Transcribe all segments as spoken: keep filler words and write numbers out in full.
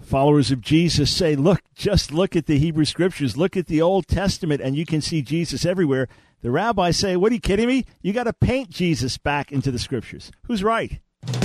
Followers of Jesus say, look, just look at the Hebrew Scriptures, look at the Old Testament, and you can see Jesus everywhere. The rabbis say, what, are you kidding me? You got to paint Jesus back into the Scriptures. Who's right?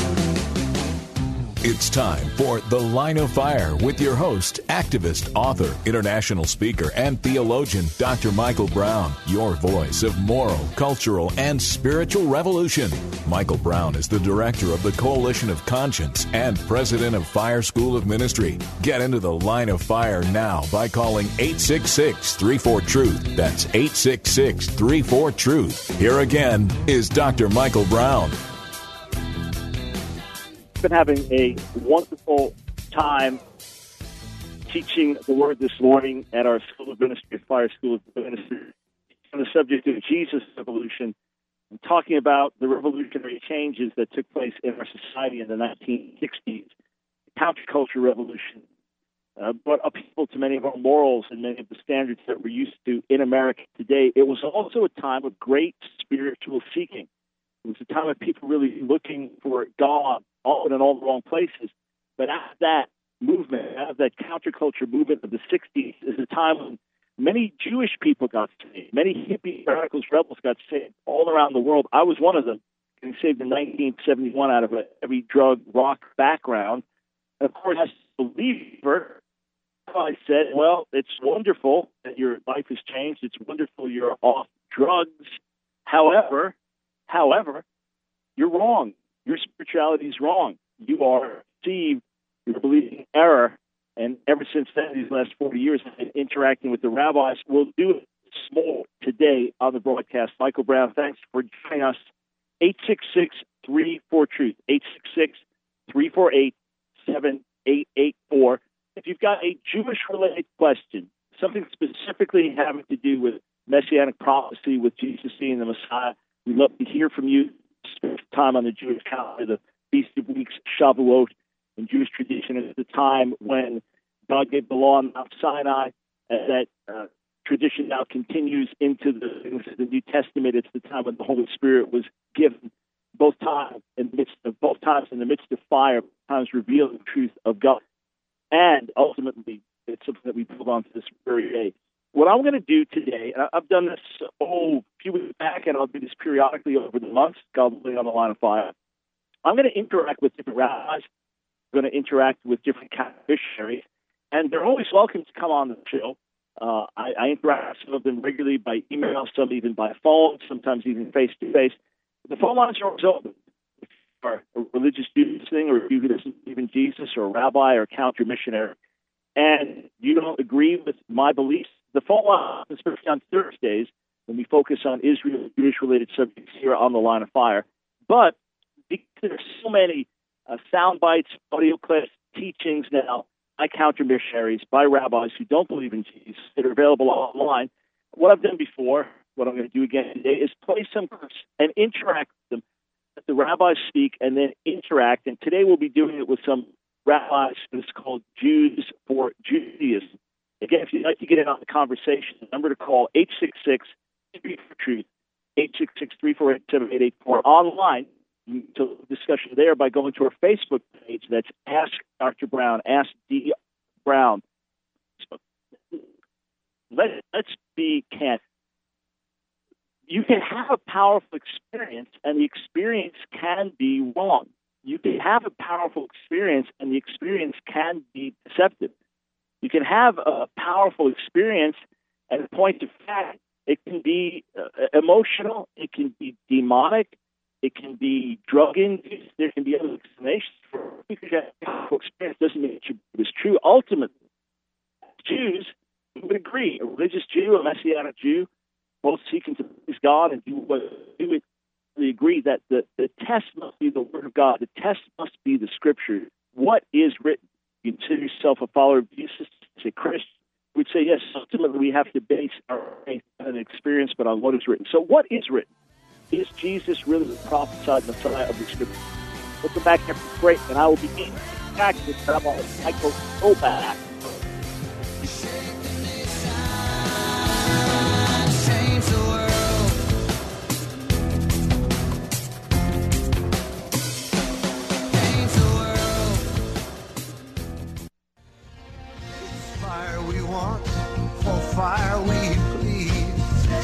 It's time for The Line of Fire with your host, activist, author, international speaker, and theologian, Doctor Michael Brown, your voice of moral, cultural, and spiritual revolution. Michael Brown is the director of the Coalition of Conscience and president of Fire School of Ministry. Get into The Line of Fire now by calling eight six six, three four, truth. That's eight six six, three four, truth. Here again is Doctor Michael Brown. Been having a wonderful time teaching the Word this morning at our School of Ministry, Fire School of Ministry, on the subject of Jesus' revolution, and talking about the revolutionary changes that took place in our society in the nineteen sixties, the counterculture revolution, uh, brought upheaval to many of our morals and many of the standards that we're used to in America today. It was also a time of great spiritual seeking. It was a time of people really looking for God, often in all the wrong places. But after that movement, after that counterculture movement of the sixties, is a time when many Jewish people got saved. Many hippie radicals, rebels got saved all around the world. I was one of them, getting saved in nineteen seventy-one out of a heavy drug rock background. And of course, as a believer, I said, well, it's wonderful that your life has changed. It's wonderful you're off drugs. However, however, you're wrong. Your spirituality is wrong. You are deceived. You're believing error. And ever since then, these last forty years, I've been interacting with the rabbis. We'll do it small today on the broadcast. Michael Brown, thanks for joining us. eight six six, three four, truth. eight six six, three four eight, seven eight eight four. If you've got a Jewish-related question, something specifically having to do with Messianic prophecy, with Jesus being the Messiah, we'd love to hear from you. Spend time on the Jewish calendar, the Feast of Weeks, Shavuot, in Jewish tradition. It's the time when God gave the law on Mount Sinai, and that uh, tradition now continues into the, the New Testament. It's the time when the Holy Spirit was given, both times in the midst of both times in the midst of fire, times revealing the truth of God, and ultimately it's something that we build on to this very day. What I'm going to do today, and I've done this oh, a few weeks back, and I'll do this periodically over the months, God willing, on the Line of Fire. I'm going to interact with different rabbis. I'm going to interact with different missionaries, and they're always welcome to come on the show. Uh, I, I interact with some of them regularly by email, some even by phone, sometimes even face-to-face. The phone lines are always open. If you are a religious Jew thing, or if you believe in Jesus, or a rabbi, or a counter-missionary, and you don't agree with my beliefs, the phone line, especially on Thursdays, when we focus on Israel, Jewish-related subjects here on the Line of Fire. But because there are so many uh, sound bites, audio clips, teachings now by counter-missionaries, by rabbis who don't believe in Jesus, that are available online, what I've done before, what I'm going to do again today, is play some clips and interact with them. Let the rabbis speak and then interact. And today we'll be doing it with some rabbis. It's called Jews for Judaism. Again, if you'd like to get in on the conversation, the number to call, eight six six, three four, truth, eight six six, three four eight, seven eight eight four. Online, you can do discussion there by going to our Facebook page. That's Ask Doctor Brown, Ask D. Brown. So let, let's be candid. You can have a powerful experience, and the experience can be wrong. You can have a powerful experience, and the experience can be deceptive. You can have a powerful experience, and in point of fact, it can be uh, emotional, it can be demonic, it can be drug-induced, there can be other explanations for it. Because you have a powerful experience doesn't mean it was true. Ultimately, Jews would agree, a religious Jew, a Messianic Jew, both seeking to please God and do what they do, they agree that the, the test must be the Word of God. The test must be the Scripture. What is written? You consider yourself a follower of Jesus, a Christian, we'd say, yes, ultimately we have to base our faith on an experience, but on what is written. So what is written? Is Jesus really the prophesied Messiah of the Scripture? Let's go back here for break, and I will begin back with Rabbi Michael Brown. once for fire we please.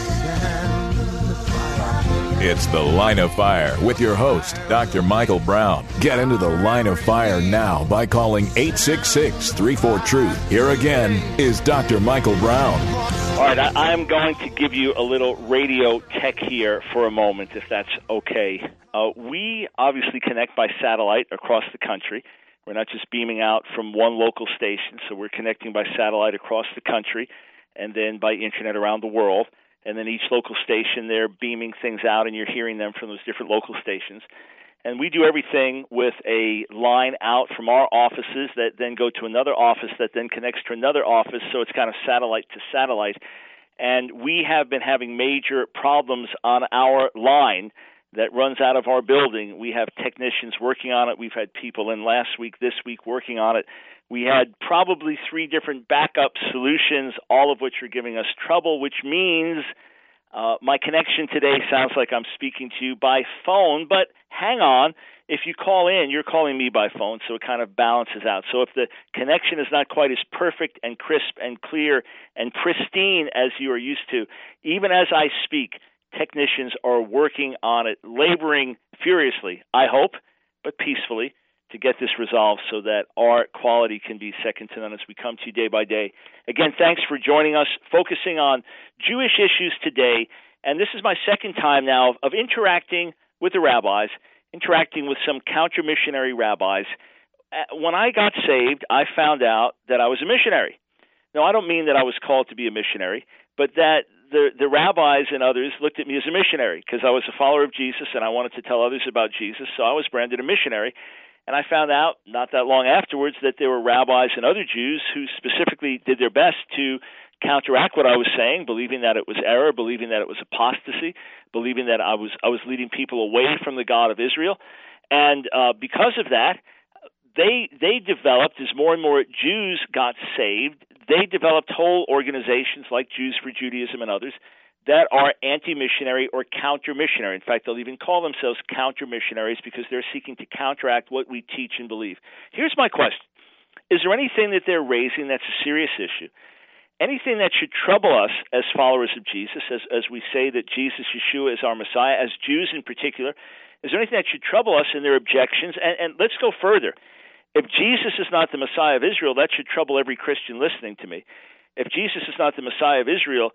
Stand the fire. It's The Line of Fire with your host, Doctor Michael Brown. Get into the Line of Fire now by calling eight six six, three four, truth. Here again is Doctor Michael Brown. All right, I, I'm going to give you a little radio tech here for a moment, if that's okay. Uh, we obviously connect by satellite across the country. We're not just beaming out from one local station, so we're connecting by satellite across the country and then by internet around the world. And then each local station, they're beaming things out, and you're hearing them from those different local stations. And we do everything with a line out from our offices that then go to another office that then connects to another office, so it's kind of satellite to satellite. And we have been having major problems on our line that runs out of our building. We have technicians working on it. We've had people in last week, this week, working on it. We had probably three different backup solutions, all of which are giving us trouble, which means uh, my connection today sounds like I'm speaking to you by phone. But hang on, if you call in, you're calling me by phone, so it kind of balances out. So if the connection is not quite as perfect and crisp and clear and pristine as you are used to, even as I speak, technicians are working on it, laboring furiously, I hope, but peacefully, to get this resolved so that our quality can be second to none as we come to you day by day. Again, thanks for joining us, focusing on Jewish issues today. And this is my second time now of, of interacting with the rabbis, interacting with some counter-missionary rabbis. When I got saved, I found out that I was a missionary. Now, I don't mean that I was called to be a missionary, but that the, the rabbis and others looked at me as a missionary because I was a follower of Jesus and I wanted to tell others about Jesus, so I was branded a missionary. And I found out not that long afterwards that there were rabbis and other Jews who specifically did their best to counteract what I was saying, believing that it was error, believing that it was apostasy, believing that I was I was leading people away from the God of Israel. And uh, because of that, they they developed, as more and more Jews got saved, they developed whole organizations like Jews for Judaism and others that are anti-missionary or counter-missionary. In fact, they'll even call themselves counter-missionaries because they're seeking to counteract what we teach and believe. Here's my question. Is there anything that they're raising that's a serious issue? Anything that should trouble us as followers of Jesus, as, as we say that Jesus, Yeshua, is our Messiah, as Jews in particular? Is there anything that should trouble us in their objections? And, and let's go further. If Jesus is not the Messiah of Israel, that should trouble every Christian listening to me. If Jesus is not the Messiah of Israel,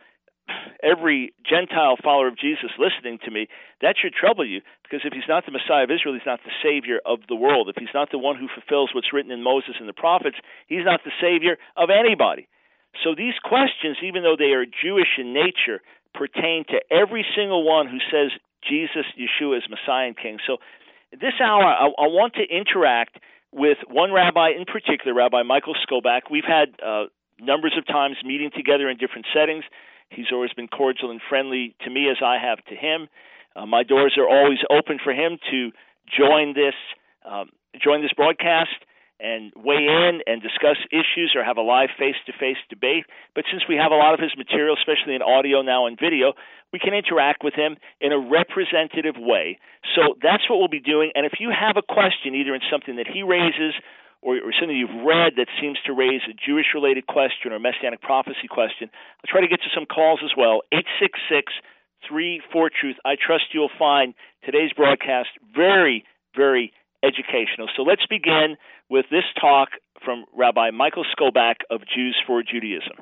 every Gentile follower of Jesus listening to me, that should trouble you, because if he's not the Messiah of Israel, he's not the Savior of the world. If he's not the one who fulfills what's written in Moses and the prophets, he's not the Savior of anybody. So these questions, even though they are Jewish in nature, pertain to every single one who says Jesus, Yeshua, is Messiah and King. So this hour, I, I want to interact with one rabbi in particular, Rabbi Michael Skobac. We've had uh, numbers of times meeting together in different settings. He's always been cordial and friendly to me as I have to him. Uh, my doors are always open for him to join this um, join this broadcast and weigh in and discuss issues or have a live face-to-face debate. But since we have a lot of his material, especially in audio now and video, we can interact with him in a representative way. So that's what we'll be doing. And if you have a question, either in something that he raises Or, or something you've read that seems to raise a Jewish-related question or a Messianic prophecy question, I'll try to get to some calls as well. eight six six, three four, truth. I trust you'll find today's broadcast very, very educational. So let's begin with this talk from Rabbi Michael Skobac of Jews for Judaism.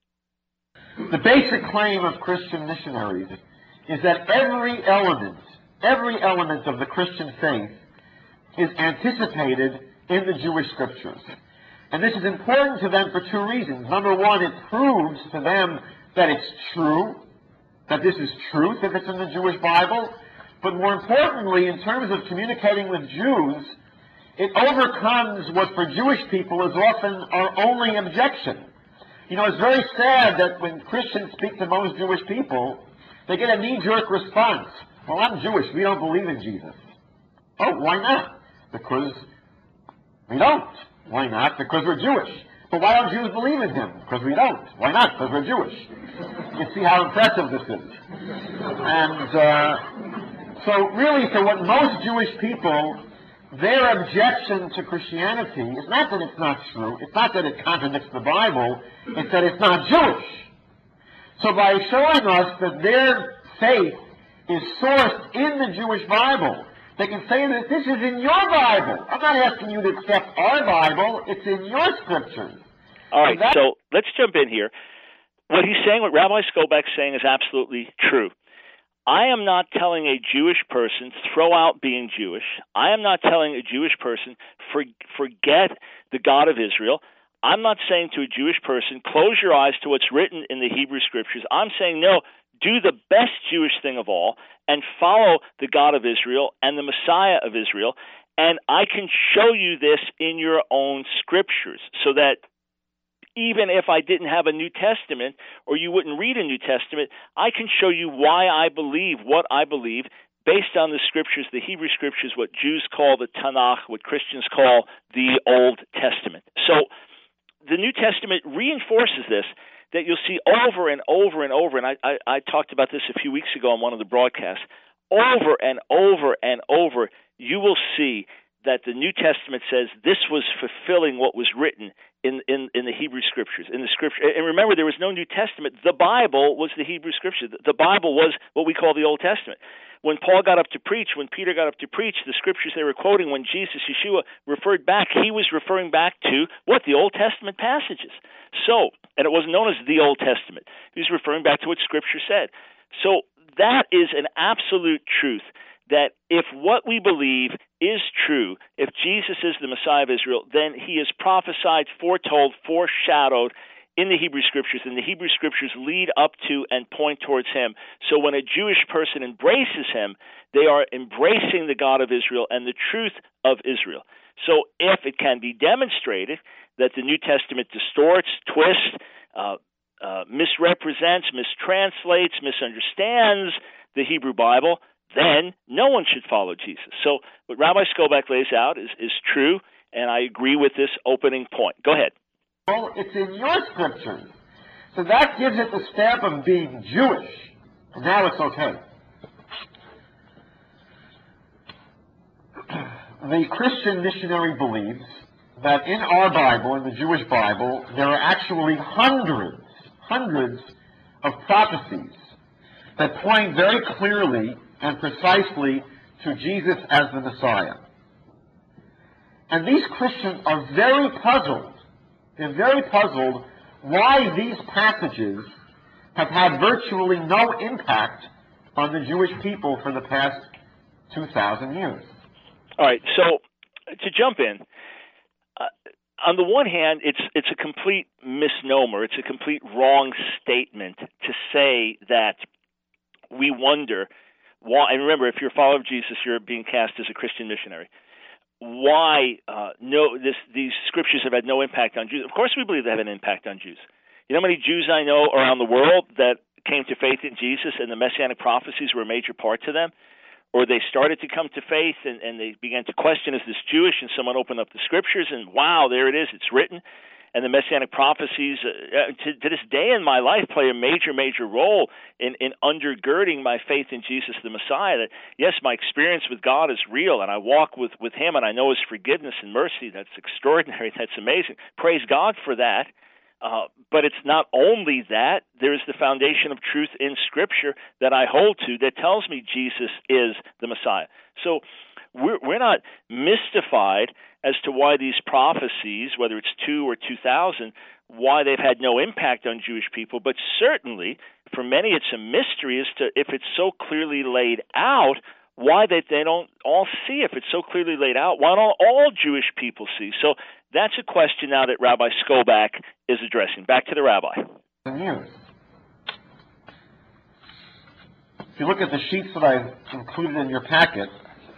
The basic claim of Christian missionaries is that every element, every element of the Christian faith is anticipated in the Jewish scriptures. And this is important to them for two reasons. Number one, it proves to them that it's true, that this is truth if it's in the Jewish Bible. But more importantly, in terms of communicating with Jews, it overcomes what for Jewish people is often our only objection. You know, it's very sad that when Christians speak to most Jewish people, they get a knee-jerk response. Well, I'm Jewish. We don't believe in Jesus. Oh, why not? Because we don't. Why not? Because we're Jewish. But why don't Jews believe in him? Because we don't. Why not? Because we're Jewish. You see how impressive this is. And uh, so really, for what most Jewish people, their objection to Christianity is not that it's not true, it's not that it contradicts the Bible, it's that it's not Jewish. So by showing us that their faith is sourced in the Jewish Bible, they can say that this is in your Bible. I'm not asking you to accept our Bible, it's in your scriptures. All right, so, so let's jump in here. What he's saying, what Rabbi Skobak's saying is absolutely true. I am not telling a Jewish person, throw out being Jewish. I am not telling a Jewish person, for, forget the God of Israel. I'm not saying to a Jewish person, close your eyes to what's written in the Hebrew Scriptures. I'm saying, no, do the best Jewish thing of all and follow the God of Israel and the Messiah of Israel. And I can show you this in your own Scriptures so that even if I didn't have a New Testament or you wouldn't read a New Testament, I can show you why I believe what I believe based on the Scriptures, the Hebrew Scriptures, what Jews call the Tanakh, what Christians call the Old Testament. So the New Testament reinforces this, that you'll see over and over and over, and I, I, I talked about this a few weeks ago on one of the broadcasts, over and over and over, you will see that the New Testament says this was fulfilling what was written in, in, in the Hebrew Scriptures. In the Scripture, and remember, there was no New Testament. The Bible was the Hebrew Scripture. The Bible was what we call the Old Testament. When Paul got up to preach, when Peter got up to preach, the Scriptures they were quoting, when Jesus, Yeshua, referred back, he was referring back to what? The Old Testament passages. So, and it wasn't known as the Old Testament. He was referring back to what Scripture said. So that is an absolute truth, that if what we believe is true, if Jesus is the Messiah of Israel, then he is prophesied, foretold, foreshadowed in the Hebrew Scriptures, and the Hebrew Scriptures lead up to and point towards him. So when a Jewish person embraces him, they are embracing the God of Israel and the truth of Israel. So if it can be demonstrated that the New Testament distorts, twists, uh, uh, misrepresents, mistranslates, misunderstands the Hebrew Bible, then no one should follow Jesus. So what Rabbi Skobak lays out is, is true, and I agree with this opening point. Go ahead. Well, it's in your scriptures. So that gives it the stamp of being Jewish. And now it's okay. The Christian missionary believes that in our Bible, in the Jewish Bible, there are actually hundreds, hundreds of prophecies that point very clearly and precisely to Jesus as the Messiah. And these Christians are very puzzled. They're very puzzled why these passages have had virtually no impact on the Jewish people for the past two thousand years. All right, so to jump in, uh, on the one hand, it's it's a complete misnomer. It's a complete wrong statement to say that we wonder why. And remember, if you're a follower of Jesus, you're being cast as a Christian missionary. Why uh, no? This, these scriptures have had no impact on Jews. Of course, we believe they have an impact on Jews. You know how many Jews I know around the world that came to faith in Jesus, and the Messianic prophecies were a major part to them? Or they started to come to faith, and, and they began to question, is this Jewish? And someone opened up the scriptures, and wow, there it is, it's written. And the Messianic prophecies, uh, to, to this day in my life, play a major, major role in, in undergirding my faith in Jesus the Messiah. That, yes, my experience with God is real, and I walk with, with him, and I know his forgiveness and mercy. That's extraordinary. That's amazing. Praise God for that. Uh, but it's not only that. There's the foundation of truth in Scripture that I hold to that tells me Jesus is the Messiah. So we're, we're not mystified as to why these prophecies, whether it's two or two thousand, why they've had no impact on Jewish people. But certainly, for many, it's a mystery as to if it's so clearly laid out, why they, they don't all see. If it's so clearly laid out, why don't all Jewish people see? So that's a question now that Rabbi Skobak is addressing. Back to the rabbi. If you look at the sheets that I've included in your packet,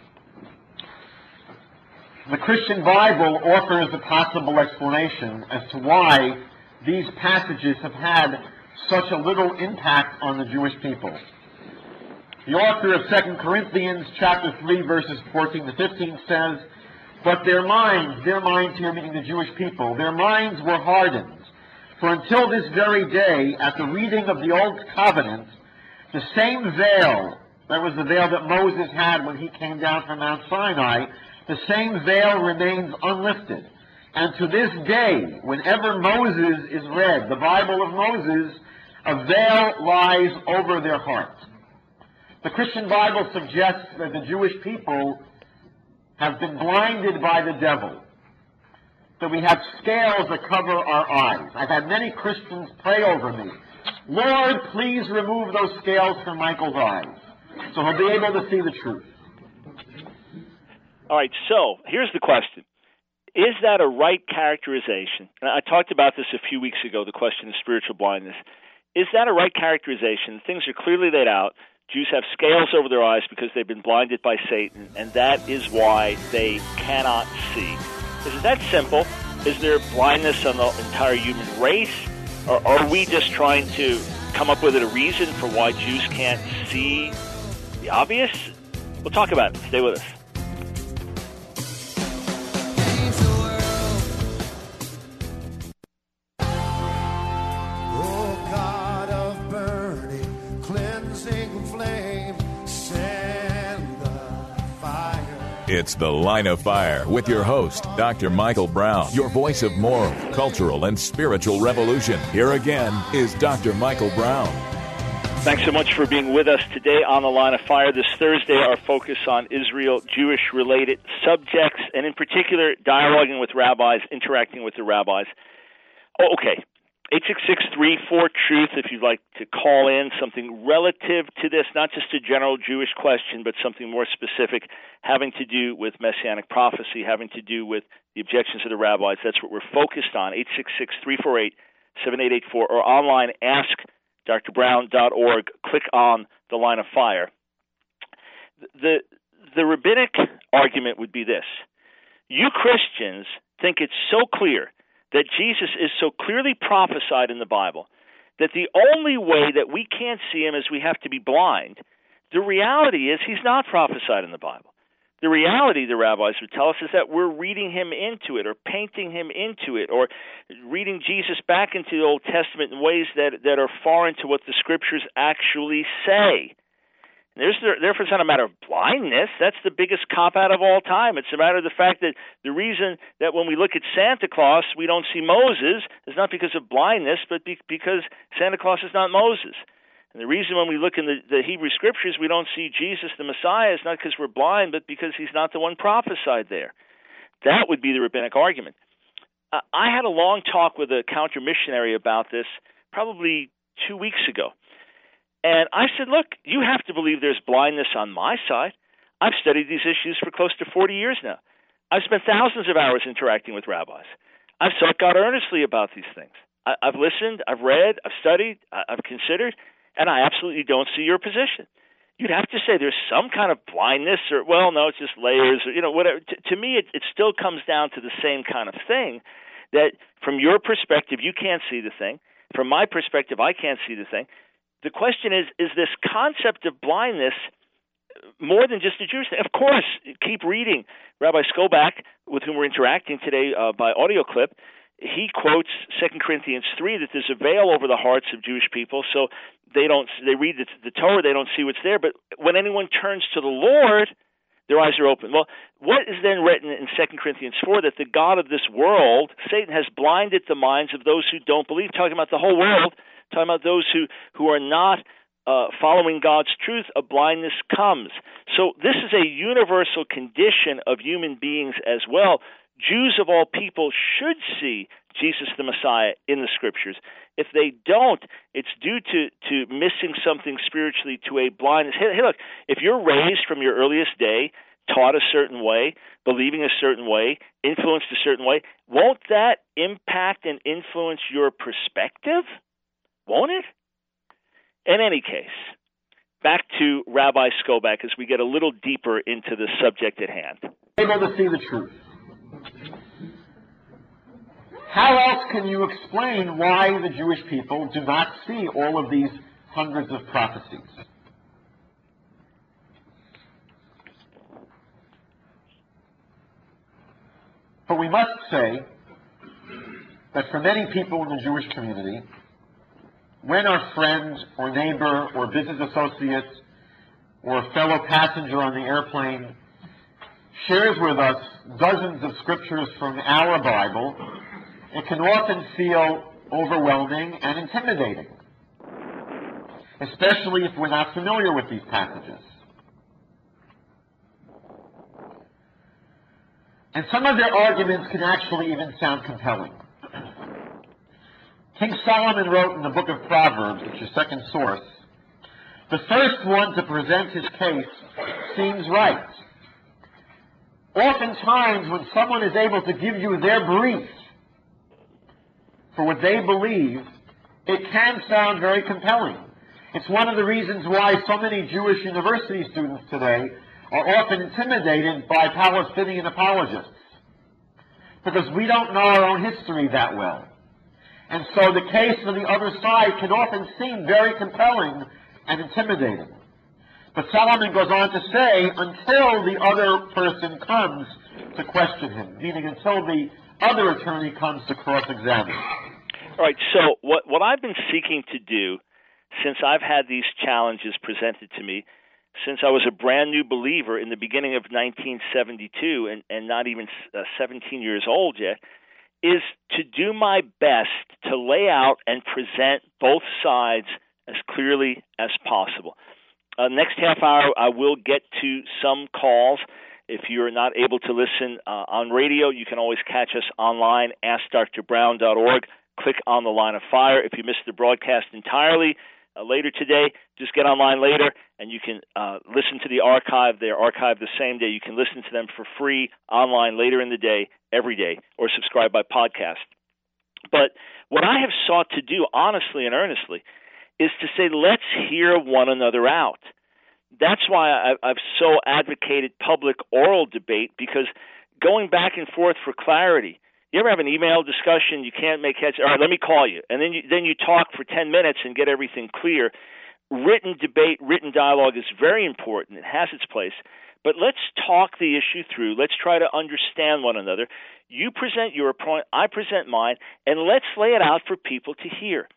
the Christian Bible offers a possible explanation as to why these passages have had such a little impact on the Jewish people. The author of Second Corinthians chapter three, verses fourteen to fifteen says, "But their minds," their minds here meaning the Jewish people, "their minds were hardened. For until this very day, at the reading of the Old Covenant, the same veil," that was the veil that Moses had when he came down from Mount Sinai, the same veil remains unlifted. And to this day, whenever Moses is read, the Bible of Moses, a veil lies over their hearts. The Christian Bible suggests that the Jewish people have been blinded by the devil, that we have scales that cover our eyes. I've had many Christians pray over me, Lord, please remove those scales from Michael's eyes, so he'll be able to see the truth. All right, so here's the question. Is that a right characterization? And I talked about this a few weeks ago, the question of spiritual blindness. Is that a right characterization? Things are clearly laid out. Jews have scales over their eyes because they've been blinded by Satan, and that is why they cannot see. Is it that simple? Is there blindness on the entire human race? Or are we just trying to come up with a reason for why Jews can't see the obvious? We'll talk about it. Stay with us. It's The Line of Fire with your host, Doctor Michael Brown, your voice of moral, cultural, and spiritual revolution. Here again is Doctor Michael Brown. Thanks so much for being with us today on The Line of Fire. This Thursday, our focus on Israel, Jewish-related subjects, and in particular, dialoguing with rabbis, interacting with the rabbis. Oh, okay. eight six six, three four, truth if you'd like to call in something relative to this, not just a general Jewish question, but something more specific having to do with Messianic prophecy, having to do with the objections of the rabbis. That's what we're focused on, eight six six, three four eight, seven eight eight four, or online, ask d r brown dot org. Click on The Line of Fire. The, the rabbinic argument would be this. You Christians think it's so clear that Jesus is so clearly prophesied in the Bible that the only way that we can't see him is we have to be blind. The reality is he's not prophesied in the Bible. The reality, the rabbis would tell us, is that we're reading him into it or painting him into it or reading Jesus back into the Old Testament in ways that, that are foreign to what the Scriptures actually say. There's, therefore, it's not a matter of blindness. That's the biggest cop-out of all time. It's a matter of the fact that the reason that when we look at Santa Claus, we don't see Moses is not because of blindness, but be, because Santa Claus is not Moses. And the reason when we look in the, the Hebrew Scriptures, we don't see Jesus the Messiah is not because we're blind, but because he's not the one prophesied there. That would be the rabbinic argument. Uh, I had a long talk with a counter-missionary about this probably two weeks ago. And I said, look, you have to believe there's blindness on my side. I've studied these issues for close to forty years now. I've spent thousands of hours interacting with rabbis. I've sought God earnestly about these things. I, I've listened, I've read, I've studied, I, I've considered, and I absolutely don't see your position. You'd have to say there's some kind of blindness or, well, no, it's just layers or, you know, whatever. T- to me, it, it still comes down to the same kind of thing, that from your perspective, you can't see the thing. From my perspective, I can't see the thing. The question is, is this concept of blindness more than just a Jewish thing? Of course, keep reading. Rabbi Skobach, with whom we're interacting today uh, by audio clip, he quotes Second Corinthians three that there's a veil over the hearts of Jewish people, so they don't they read the, the Torah, they don't see what's there. But when anyone turns to the Lord, their eyes are open. Well, what is then written in Second Corinthians four? That the God of this world, Satan, has blinded the minds of those who don't believe, talking about the whole world, talking about those who, who are not uh, following God's truth, a blindness comes. So this is a universal condition of human beings as well. Jews of all people should see Jesus the Messiah in the Scriptures. If they don't, it's due to, to missing something spiritually, to a blindness. Hey, hey, look, if you're raised from your earliest day, taught a certain way, believing a certain way, influenced a certain way, won't that impact and influence your perspective? Won't it? In any case, back to Rabbi Skobach as we get a little deeper into the subject at hand. Able to see the truth. How else can you explain why the Jewish people do not see all of these hundreds of prophecies? But we must say that for many people in the Jewish community, when our friend or neighbor or business associate or fellow passenger on the airplane shares with us dozens of scriptures from our Bible, it can often feel overwhelming and intimidating, especially if we're not familiar with these passages. And some of their arguments can actually even sound compelling. King Solomon wrote in the book of Proverbs, it's your second source, the first one to present his case seems right. Oftentimes, when someone is able to give you their brief for what they believe, it can sound very compelling. It's one of the reasons why so many Jewish university students today are often intimidated by Palestinian apologists, because we don't know our own history that well. And so the case on the other side can often seem very compelling and intimidating. But Solomon goes on to say, until the other person comes to question him, meaning until the other attorney comes to cross-examine. All right, so what, what I've been seeking to do since I've had these challenges presented to me, since I was a brand new believer in the beginning of nineteen seventy-two and, and not even uh, seventeen years old yet, is to do my best to lay out and present both sides as clearly as possible. Uh, next half hour, I will get to some calls. If you're not able to listen uh, on radio, you can always catch us online, ask dr brown dot org. Click on the Line of Fire. If you missed the broadcast entirely uh, later today, just get online later, and you can uh, listen to the archive. They're archived the same day. You can listen to them for free online later in the day, every day, or subscribe by podcast. But what I have sought to do, honestly and earnestly, is to say, let's hear one another out. That's why I, I've so advocated public oral debate, because going back and forth for clarity, you ever have an email discussion, you can't make heads, all right, let me call you, and then you, then you talk for ten minutes and get everything clear. Written debate, written dialogue is very important. It has its place. But let's talk the issue through. Let's try to understand one another. You present your point, I present mine, and let's lay it out for people to hear.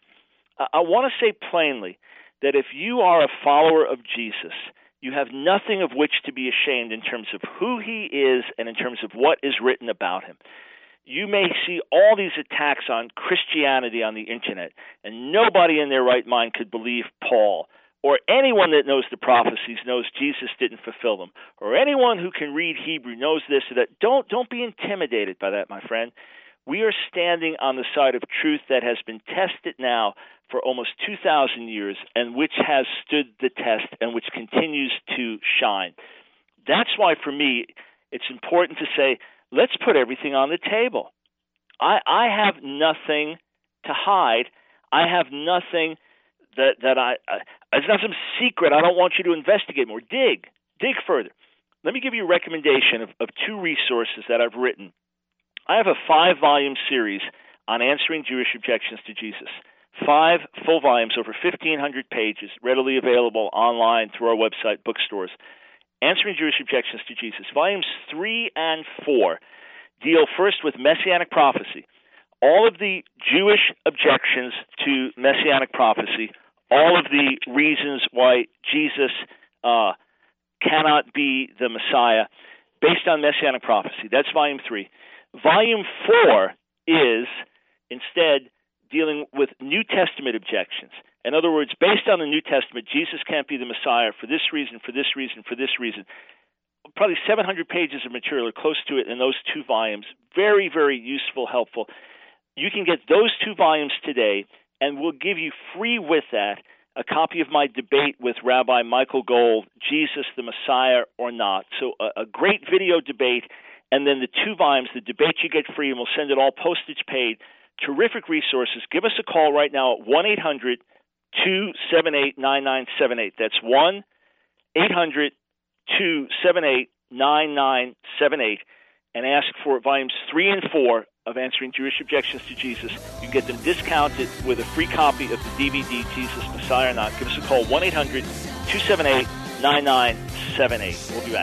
I want to say plainly that if you are a follower of Jesus, you have nothing of which to be ashamed in terms of who he is and in terms of what is written about him. You may see all these attacks on Christianity on the internet, and nobody in their right mind could believe Paul, or anyone that knows the prophecies knows Jesus didn't fulfill them, or anyone who can read Hebrew knows this or that. Don't, don't be intimidated by that, my friend. We are standing on the side of truth that has been tested now for almost two thousand years, and which has stood the test and which continues to shine. That's why, for me, it's important to say, let's put everything on the table. I, I have nothing to hide. I have nothing that, that I, I – it's not some secret. I don't want you to investigate more. Dig. Dig further. Let me give you a recommendation of, of two resources that I've written. I have a five-volume series on answering Jewish objections to Jesus. Five full volumes, over fifteen hundred pages, readily available online through our website, bookstores. Answering Jewish Objections to Jesus. Volumes three and four deal first with Messianic prophecy. All of the Jewish objections to Messianic prophecy, all of the reasons why Jesus uh, cannot be the Messiah based on Messianic prophecy. That's volume three. Volume four is instead dealing with New Testament objections. In other words, based on the New Testament, Jesus can't be the Messiah for this reason, for this reason, for this reason. Probably seven hundred pages of material or close to it in those two volumes. Very, very useful, helpful. You can get those two volumes today, and we'll give you free with that a copy of my debate with Rabbi Michael Gold, Jesus the Messiah or not. So a, a great video debate, and then the two volumes, the debate you get free, and we'll send it all postage paid. Terrific resources. Give us a call right now at one eight hundred two seven eight nine nine seven eight. That's one eight hundred two seven eight nine nine seven eight, and ask for volumes three and four of Answering Jewish Objections to Jesus. You can get them discounted with a free copy of the D V D, Jesus Messiah or Not. Give us a call, one eight hundred two seven eight nine nine seven eight. We'll be back.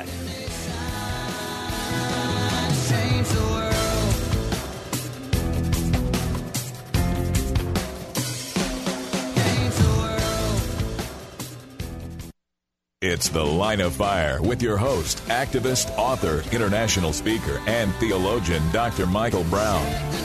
It's The Line of Fire with your host, activist, author, international speaker, and theologian, Doctor Michael Brown.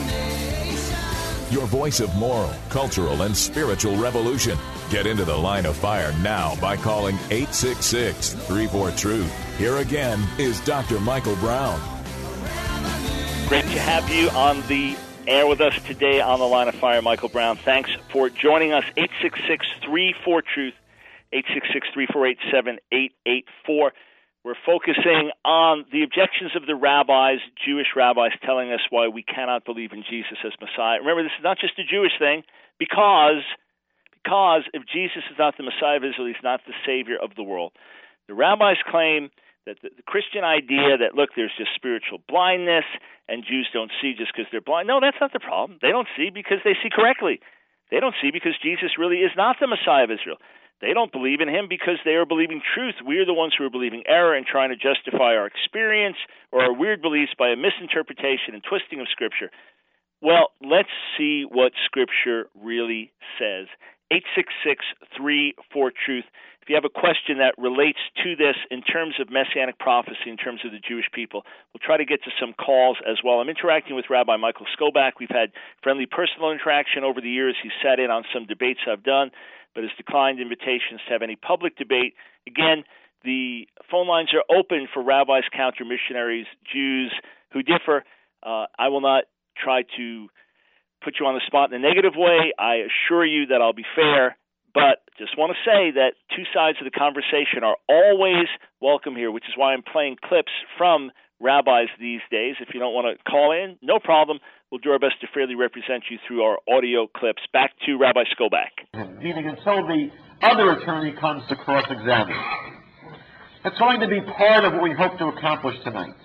Your voice of moral, cultural, and spiritual revolution. Get into The Line of Fire now by calling eight six six, three four, truth. Here again is Doctor Michael Brown. Great to have you on the air with us today on The Line of Fire. Michael Brown, thanks for joining us. eight six six, three four, truth. eight six six, three four eight, seven eight eight four. We're focusing on the objections of the rabbis, Jewish rabbis, telling us why we cannot believe in Jesus as Messiah. Remember, this is not just a Jewish thing, because, because if Jesus is not the Messiah of Israel, he's not the Savior of the world. The rabbis claim that the, the Christian idea that, look, there's just spiritual blindness and Jews don't see just because they're blind. No, that's not the problem. They don't see because they see correctly. They don't see because Jesus really is not the Messiah of Israel. They don't believe in him because they are believing truth. We are the ones who are believing error and trying to justify our experience or our weird beliefs by a misinterpretation and twisting of Scripture. Well, let's see what Scripture really says. eight six six, three four, truth. If you have a question that relates to this in terms of messianic prophecy, in terms of the Jewish people, we'll try to get to some calls as well. I'm interacting with Rabbi Michael Skobac. We've had friendly personal interaction over the years. He's sat in on some debates I've done, but has declined invitations to have any public debate. Again, the phone lines are open for rabbis, counter-missionaries, Jews who differ. Uh, I will not try to put you on the spot in a negative way. I assure you that I'll be fair, but just want to say that two sides of the conversation are always welcome here, which is why I'm playing clips from rabbis these days. If you don't want to call in, no problem. We'll do our best to fairly represent you through our audio clips. Back to Rabbi Skobac. Meaning until the other attorney comes to cross-examine. That's going to be part of what we hope to accomplish tonight.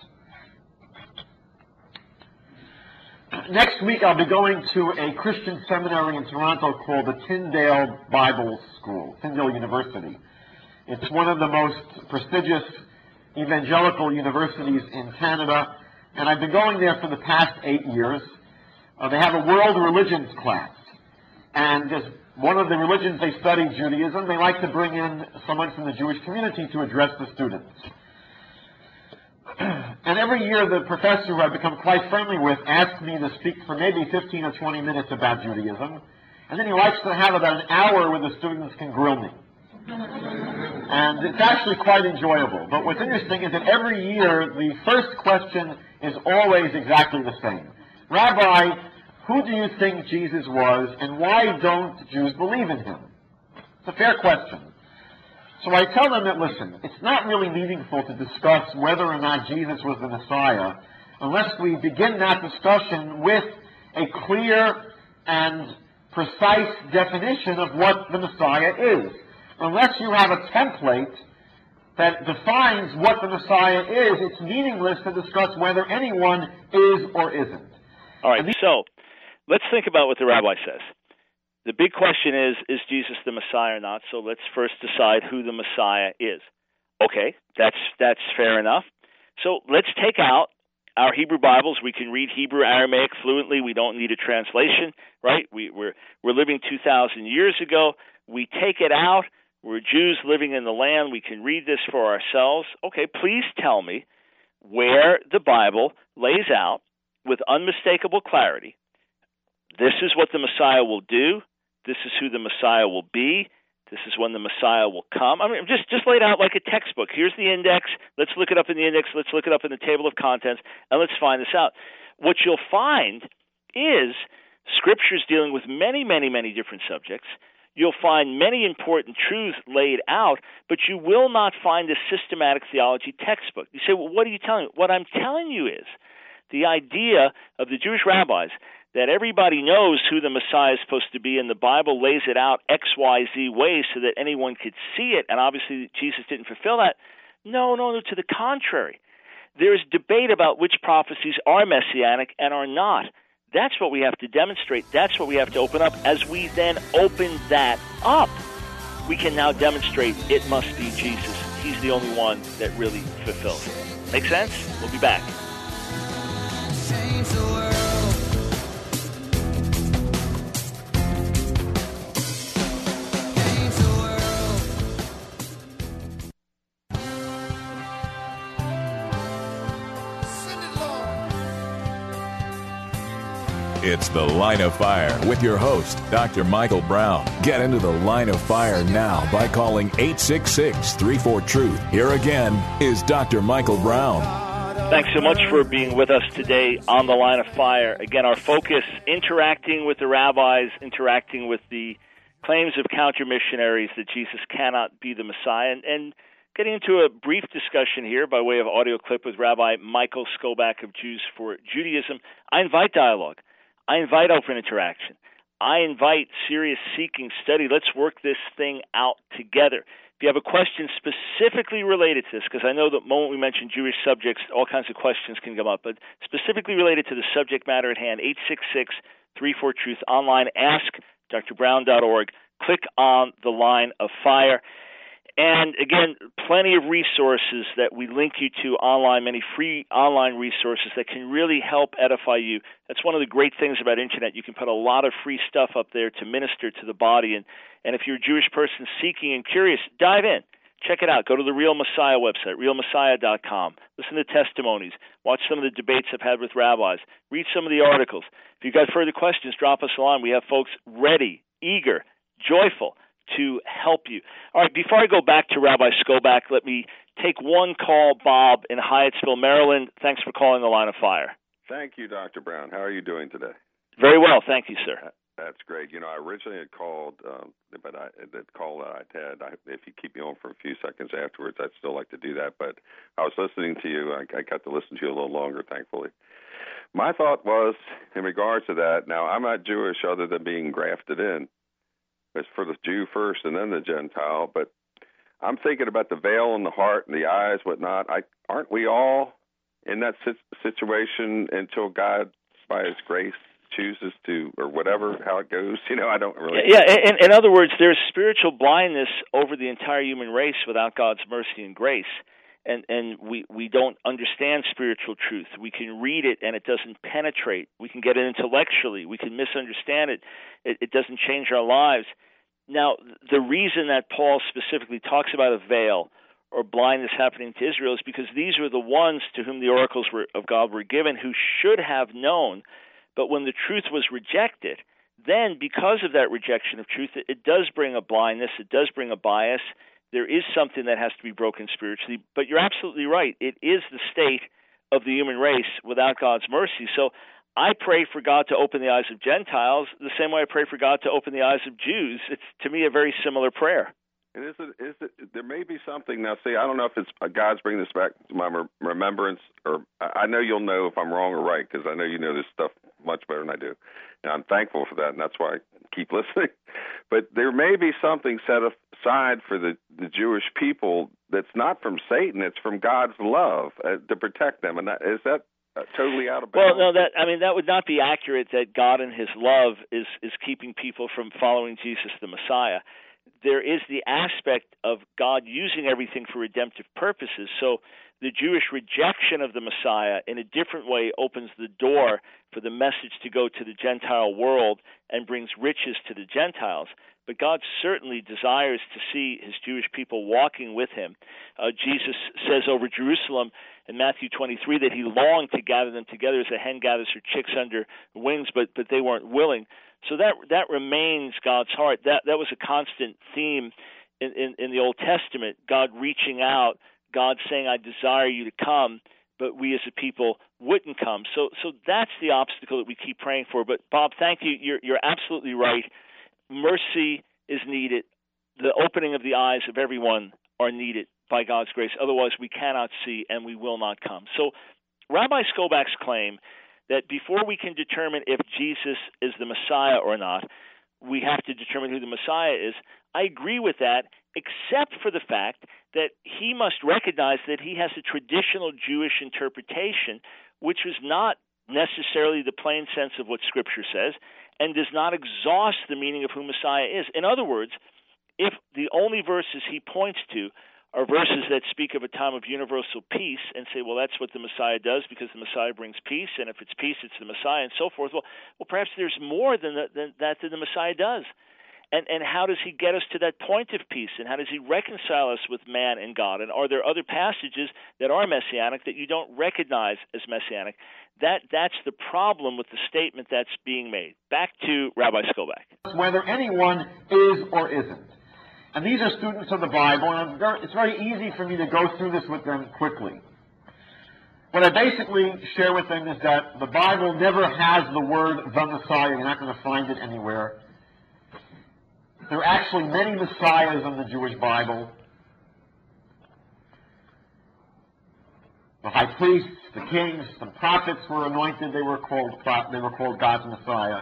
Next week, I'll be going to a Christian seminary in Toronto called the Tyndale Bible School, Tyndale University. It's one of the most prestigious evangelical universities in Canada, and I've been going there for the past eight years. Uh, they have a world religions class, and as one of the religions they study, Judaism, they like to bring in someone from the Jewish community to address the students. And every year the professor, who I've become quite friendly with, asks me to speak for maybe fifteen or twenty minutes about Judaism, and then he likes to have about an hour where the students can grill me. And it's actually quite enjoyable. But what's interesting is that every year the first question is always exactly the same. Rabbi, who do you think Jesus was, and why don't Jews believe in him? It's a fair question. So I tell them that, listen, it's not really meaningful to discuss whether or not Jesus was the Messiah unless we begin that discussion with a clear and precise definition of what the Messiah is. Unless you have a template that defines what the Messiah is, it's meaningless to discuss whether anyone is or isn't. All right, so let's think about what the rabbi says. The big question is, is Jesus the Messiah or not? So let's first decide who the Messiah is. Okay, that's that's fair enough. So let's take out our Hebrew Bibles. We can read Hebrew, Aramaic fluently. We don't need a translation, right? We, we're we're living two thousand years ago. We take it out. We're Jews living in the land. We can read this for ourselves. Okay, please tell me where the Bible lays out with unmistakable clarity, this is what the Messiah will do. This is who the Messiah will be. This is when the Messiah will come. I mean, just just laid out like a textbook. Here's the index. Let's look it up in the index. Let's look it up in the table of contents, and let's find this out. What you'll find is scriptures dealing with many, many, many different subjects. You'll find many important truths laid out, but you will not find a systematic theology textbook. You say, well, what are you telling me? What I'm telling you is the idea of the Jewish rabbis that everybody knows who the Messiah is supposed to be, and the Bible lays it out X, Y, Z ways so that anyone could see it, and obviously Jesus didn't fulfill that. No, no, no, to the contrary. There's debate about which prophecies are messianic and are not. That's what we have to demonstrate. That's what we have to open up. As we then open that up, we can now demonstrate it must be Jesus. He's the only one that really fulfills it. Make sense? We'll be back. Change the world. It's The Line of Fire with your host, Doctor Michael Brown. Get into the Line of Fire now by calling eight six six, three four, truth. Here again is Doctor Michael Brown. Thanks so much for being with us today on The Line of Fire. Again, our focus, interacting with the rabbis, interacting with the claims of counter-missionaries that Jesus cannot be the Messiah, and, and getting into a brief discussion here by way of audio clip with Rabbi Michael Skobac of Jews for Judaism. I invite dialogue. I invite open interaction. I invite serious seeking study. Let's work this thing out together. If you have a question specifically related to this, because I know the moment we mention Jewish subjects, all kinds of questions can come up, but specifically related to the subject matter at hand, eight six six, three four, truth, online, ask d r brown dot org. Click on the Line of Fire. And again, plenty of resources that we link you to online, many free online resources that can really help edify you. That's one of the great things about internet. You can put a lot of free stuff up there to minister to the body. And, and if you're a Jewish person seeking and curious, dive in. Check it out. Go to the Real Messiah website, real messiah dot com. Listen to testimonies. Watch some of the debates I've had with rabbis. Read some of the articles. If you've got further questions, drop us a line. We have folks ready, eager, joyful to help you. All right, before I go back to Rabbi Skobac, let me take one call. Bob in Hyattsville, Maryland. Thanks for calling the Line of Fire. Thank you, Doctor Brown. How are you doing today? Very well, thank you, sir. That's great. You know, I originally had called, um, but I, that call that I had, I, if you keep me on for a few seconds afterwards, I'd still like to do that. But I was listening to you. I, I got to listen to you a little longer, thankfully. My thought was, in regards to that, now, I'm not Jewish other than being grafted in. It's for the Jew first and then the Gentile, but I'm thinking about the veil in the heart and the eyes, whatnot. I, aren't we all in that situation until God, by His grace, chooses to, or whatever, how it goes? You know, I don't really... Yeah, in, in other words, there's spiritual blindness over the entire human race without God's mercy and grace. And and we, we don't understand spiritual truth. We can read it and it doesn't penetrate. We can get it intellectually. We can misunderstand it. It, it doesn't change our lives. Now, the reason that Paul specifically talks about a veil or blindness happening to Israel is because these were the ones to whom the oracles were, of God were given, who should have known. But when the truth was rejected, then because of that rejection of truth, it, it does bring a blindness. It does bring a bias. There is something that has to be broken spiritually, but you're absolutely right. It is the state of the human race without God's mercy. So I pray for God to open the eyes of Gentiles the same way I pray for God to open the eyes of Jews. It's, to me, a very similar prayer. And is it, is it, there may be something, now see, I don't know if it's uh, God's bringing this back to my remembrance, or I know you'll know if I'm wrong or right, because I know you know this stuff much better than I do. And I'm thankful for that, and that's why I keep listening. But there may be something set aside for the, the Jewish people that's not from Satan, it's from God's love uh, to protect them. And that, is that uh, totally out of balance? Well, no, that I mean, that would not be accurate that God in His love is, is keeping people from following Jesus the Messiah. There is the aspect of God using everything for redemptive purposes. So the Jewish rejection of the Messiah in a different way opens the door for the message to go to the Gentile world and brings riches to the Gentiles. But God certainly desires to see His Jewish people walking with Him. Uh, Jesus says over Jerusalem in Matthew twenty-three that He longed to gather them together as a hen gathers her chicks under wings, but, but they weren't willing. So that that remains God's heart. That that was a constant theme in, in, in the Old Testament, God reaching out, God saying, I desire you to come, but we as a people wouldn't come. So so that's the obstacle that we keep praying for. But, Bob, thank you. You're, you're absolutely right. Mercy is needed. The opening of the eyes of everyone are needed by God's grace. Otherwise, we cannot see and we will not come. So Rabbi Skobac's claim that before we can determine if Jesus is the Messiah or not, we have to determine who the Messiah is. I agree with that, except for the fact that he must recognize that he has a traditional Jewish interpretation, which is not necessarily the plain sense of what Scripture says, and does not exhaust the meaning of who Messiah is. In other words, if the only verses he points to are verses that speak of a time of universal peace and say, well, that's what the Messiah does because the Messiah brings peace, and if it's peace, it's the Messiah, and so forth. Well, well perhaps there's more than, the, than that than the Messiah does. And and how does he get us to that point of peace? And how does he reconcile us with man and God? And are there other passages that are messianic that you don't recognize as messianic? That that's the problem with the statement that's being made. Back to Rabbi Skobach. Whether anyone is or isn't. And these are students of the Bible, and it's very easy for me to go through this with them quickly. What I basically share with them is that the Bible never has the word the Messiah. You're not going to find it anywhere. There are actually many messiahs in the Jewish Bible. The high priests, the kings, the prophets were anointed. They were called they were called God's Messiah.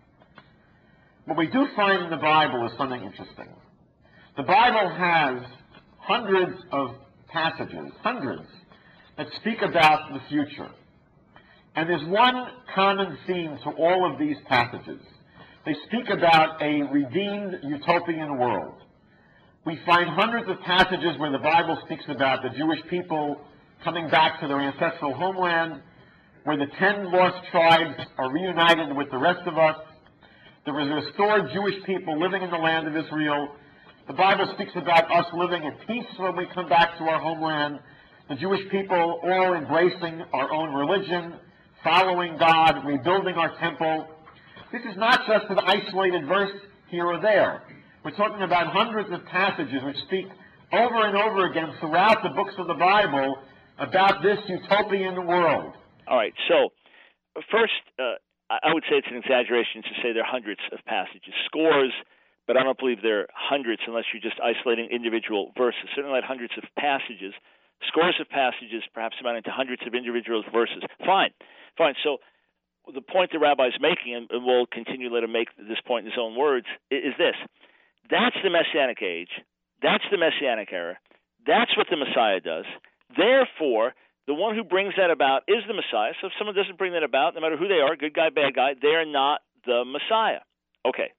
What we do find in the Bible is something interesting. The Bible has hundreds of passages, hundreds, that speak about the future. And there's one common theme to all of these passages. They speak about a redeemed utopian world. We find hundreds of passages where the Bible speaks about the Jewish people coming back to their ancestral homeland, where the ten lost tribes are reunited with the rest of us. There is restored Jewish people living in the land of Israel. The Bible speaks about us living in peace when we come back to our homeland. The Jewish people all embracing our own religion, following God, rebuilding our temple. This is not just an isolated verse here or there. We're talking about hundreds of passages which speak over and over again throughout the books of the Bible about this utopian world. All right, so first, uh, I would say it's an exaggeration to say there are hundreds of passages, scores, but I don't believe there are hundreds unless you're just isolating individual verses. Certainly not hundreds of passages, scores of passages, perhaps amounting to hundreds of individual verses. Fine, fine. So the point the rabbi is making, and we'll continue to let him make this point in his own words, is this. That's the Messianic age. That's the Messianic era. That's what the Messiah does. Therefore, the one who brings that about is the Messiah. So if someone doesn't bring that about, no matter who they are, good guy, bad guy, they're not the Messiah. Okay.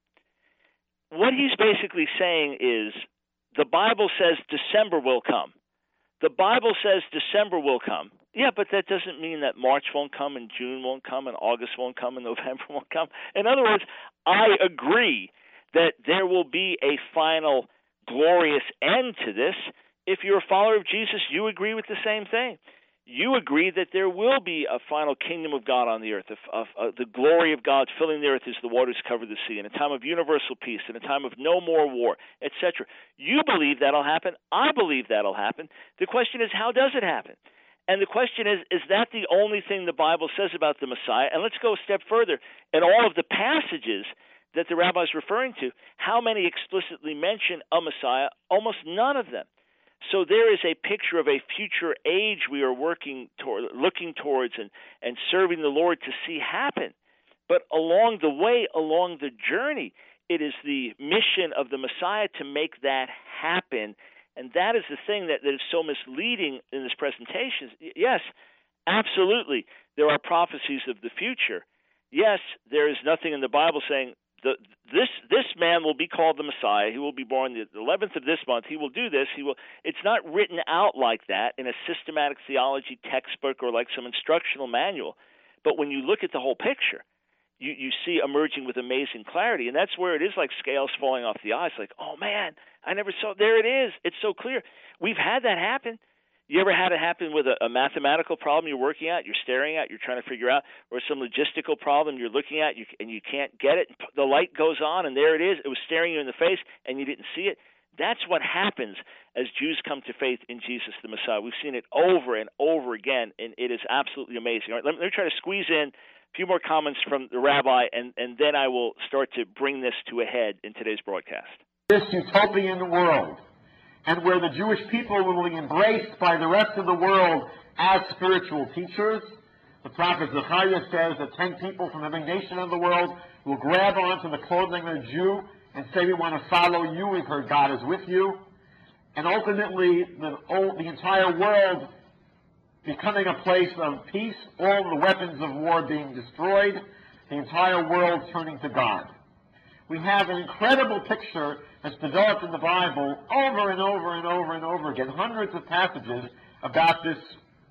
What he's basically saying is the Bible says December will come. The Bible says December will come. Yeah, but that doesn't mean that March won't come and June won't come and August won't come and November won't come. In other words, I agree that there will be a final glorious end to this. If you're a follower of Jesus, you agree with the same thing. You agree that there will be a final kingdom of God on the earth, of, of, of the glory of God filling the earth as the waters cover the sea, in a time of universal peace, in a time of no more war, et cetera. You believe that'll happen. I believe that'll happen. The question is, how does it happen? And the question is, is that the only thing the Bible says about the Messiah? And let's go a step further. In all of the passages that the rabbi is referring to, how many explicitly mention a Messiah? Almost none of them. So there is a picture of a future age we are working toward, looking towards and, and serving the Lord to see happen. But along the way, along the journey, it is the mission of the Messiah to make that happen. And that is the thing that, that is so misleading in this presentation. Yes, absolutely, there are prophecies of the future. Yes, there is nothing in the Bible saying, The, this this man will be called the Messiah. He will be born the eleventh of this month. He will do this. He will. It's not written out like that in a systematic theology textbook or like some instructional manual. But when you look at the whole picture, you, you see emerging with amazing clarity. And that's where it is like scales falling off the eyes. Like, oh, man, I never saw. There it is. It's so clear. We've had that happen. You ever had it happen with a, a mathematical problem you're working at, you're staring at, you're trying to figure out, or some logistical problem you're looking at you, and you can't get it? The light goes on, and there it is. It was staring you in the face, and you didn't see it. That's what happens as Jews come to faith in Jesus the Messiah. We've seen it over and over again, and it is absolutely amazing. All right, let, me, let me try to squeeze in a few more comments from the rabbi, and, and then I will start to bring this to a head in today's broadcast. This utopian world, and where the Jewish people will be embraced by the rest of the world as spiritual teachers. The prophet Zechariah says that ten people from every nation of the world will grab onto the clothing of a Jew and say, we want to follow you. We've heard God is with you. And ultimately, the, the entire world becoming a place of peace, all the weapons of war being destroyed, the entire world turning to God. We have an incredible picture that's developed in the Bible over and over and over and over again, hundreds of passages about this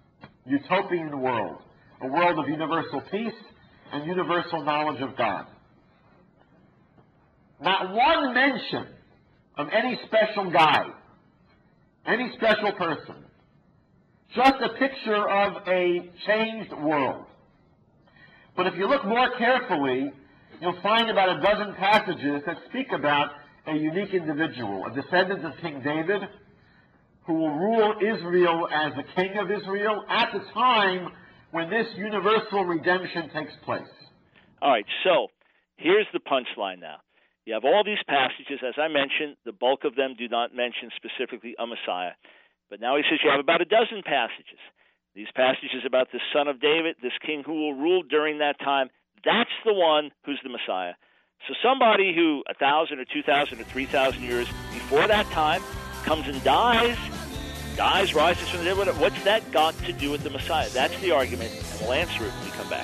utopian world, a world of universal peace and universal knowledge of God. Not one mention of any special guy, any special person. Just a picture of a changed world. But if you look more carefully, you'll find about a dozen passages that speak about a unique individual, a descendant of King David, who will rule Israel as the king of Israel at the time when this universal redemption takes place. All right, so here's the punchline now. You have all these passages, as I mentioned, the bulk of them do not mention specifically a Messiah. But now he says you have about a dozen passages. These passages about the son of David, this king who will rule during that time, that's the one who's the Messiah. So somebody who a thousand or two thousand or three thousand years before that time comes and dies, dies, rises from the dead. What's that got to do with the Messiah? That's the argument, and we'll answer it when we come back.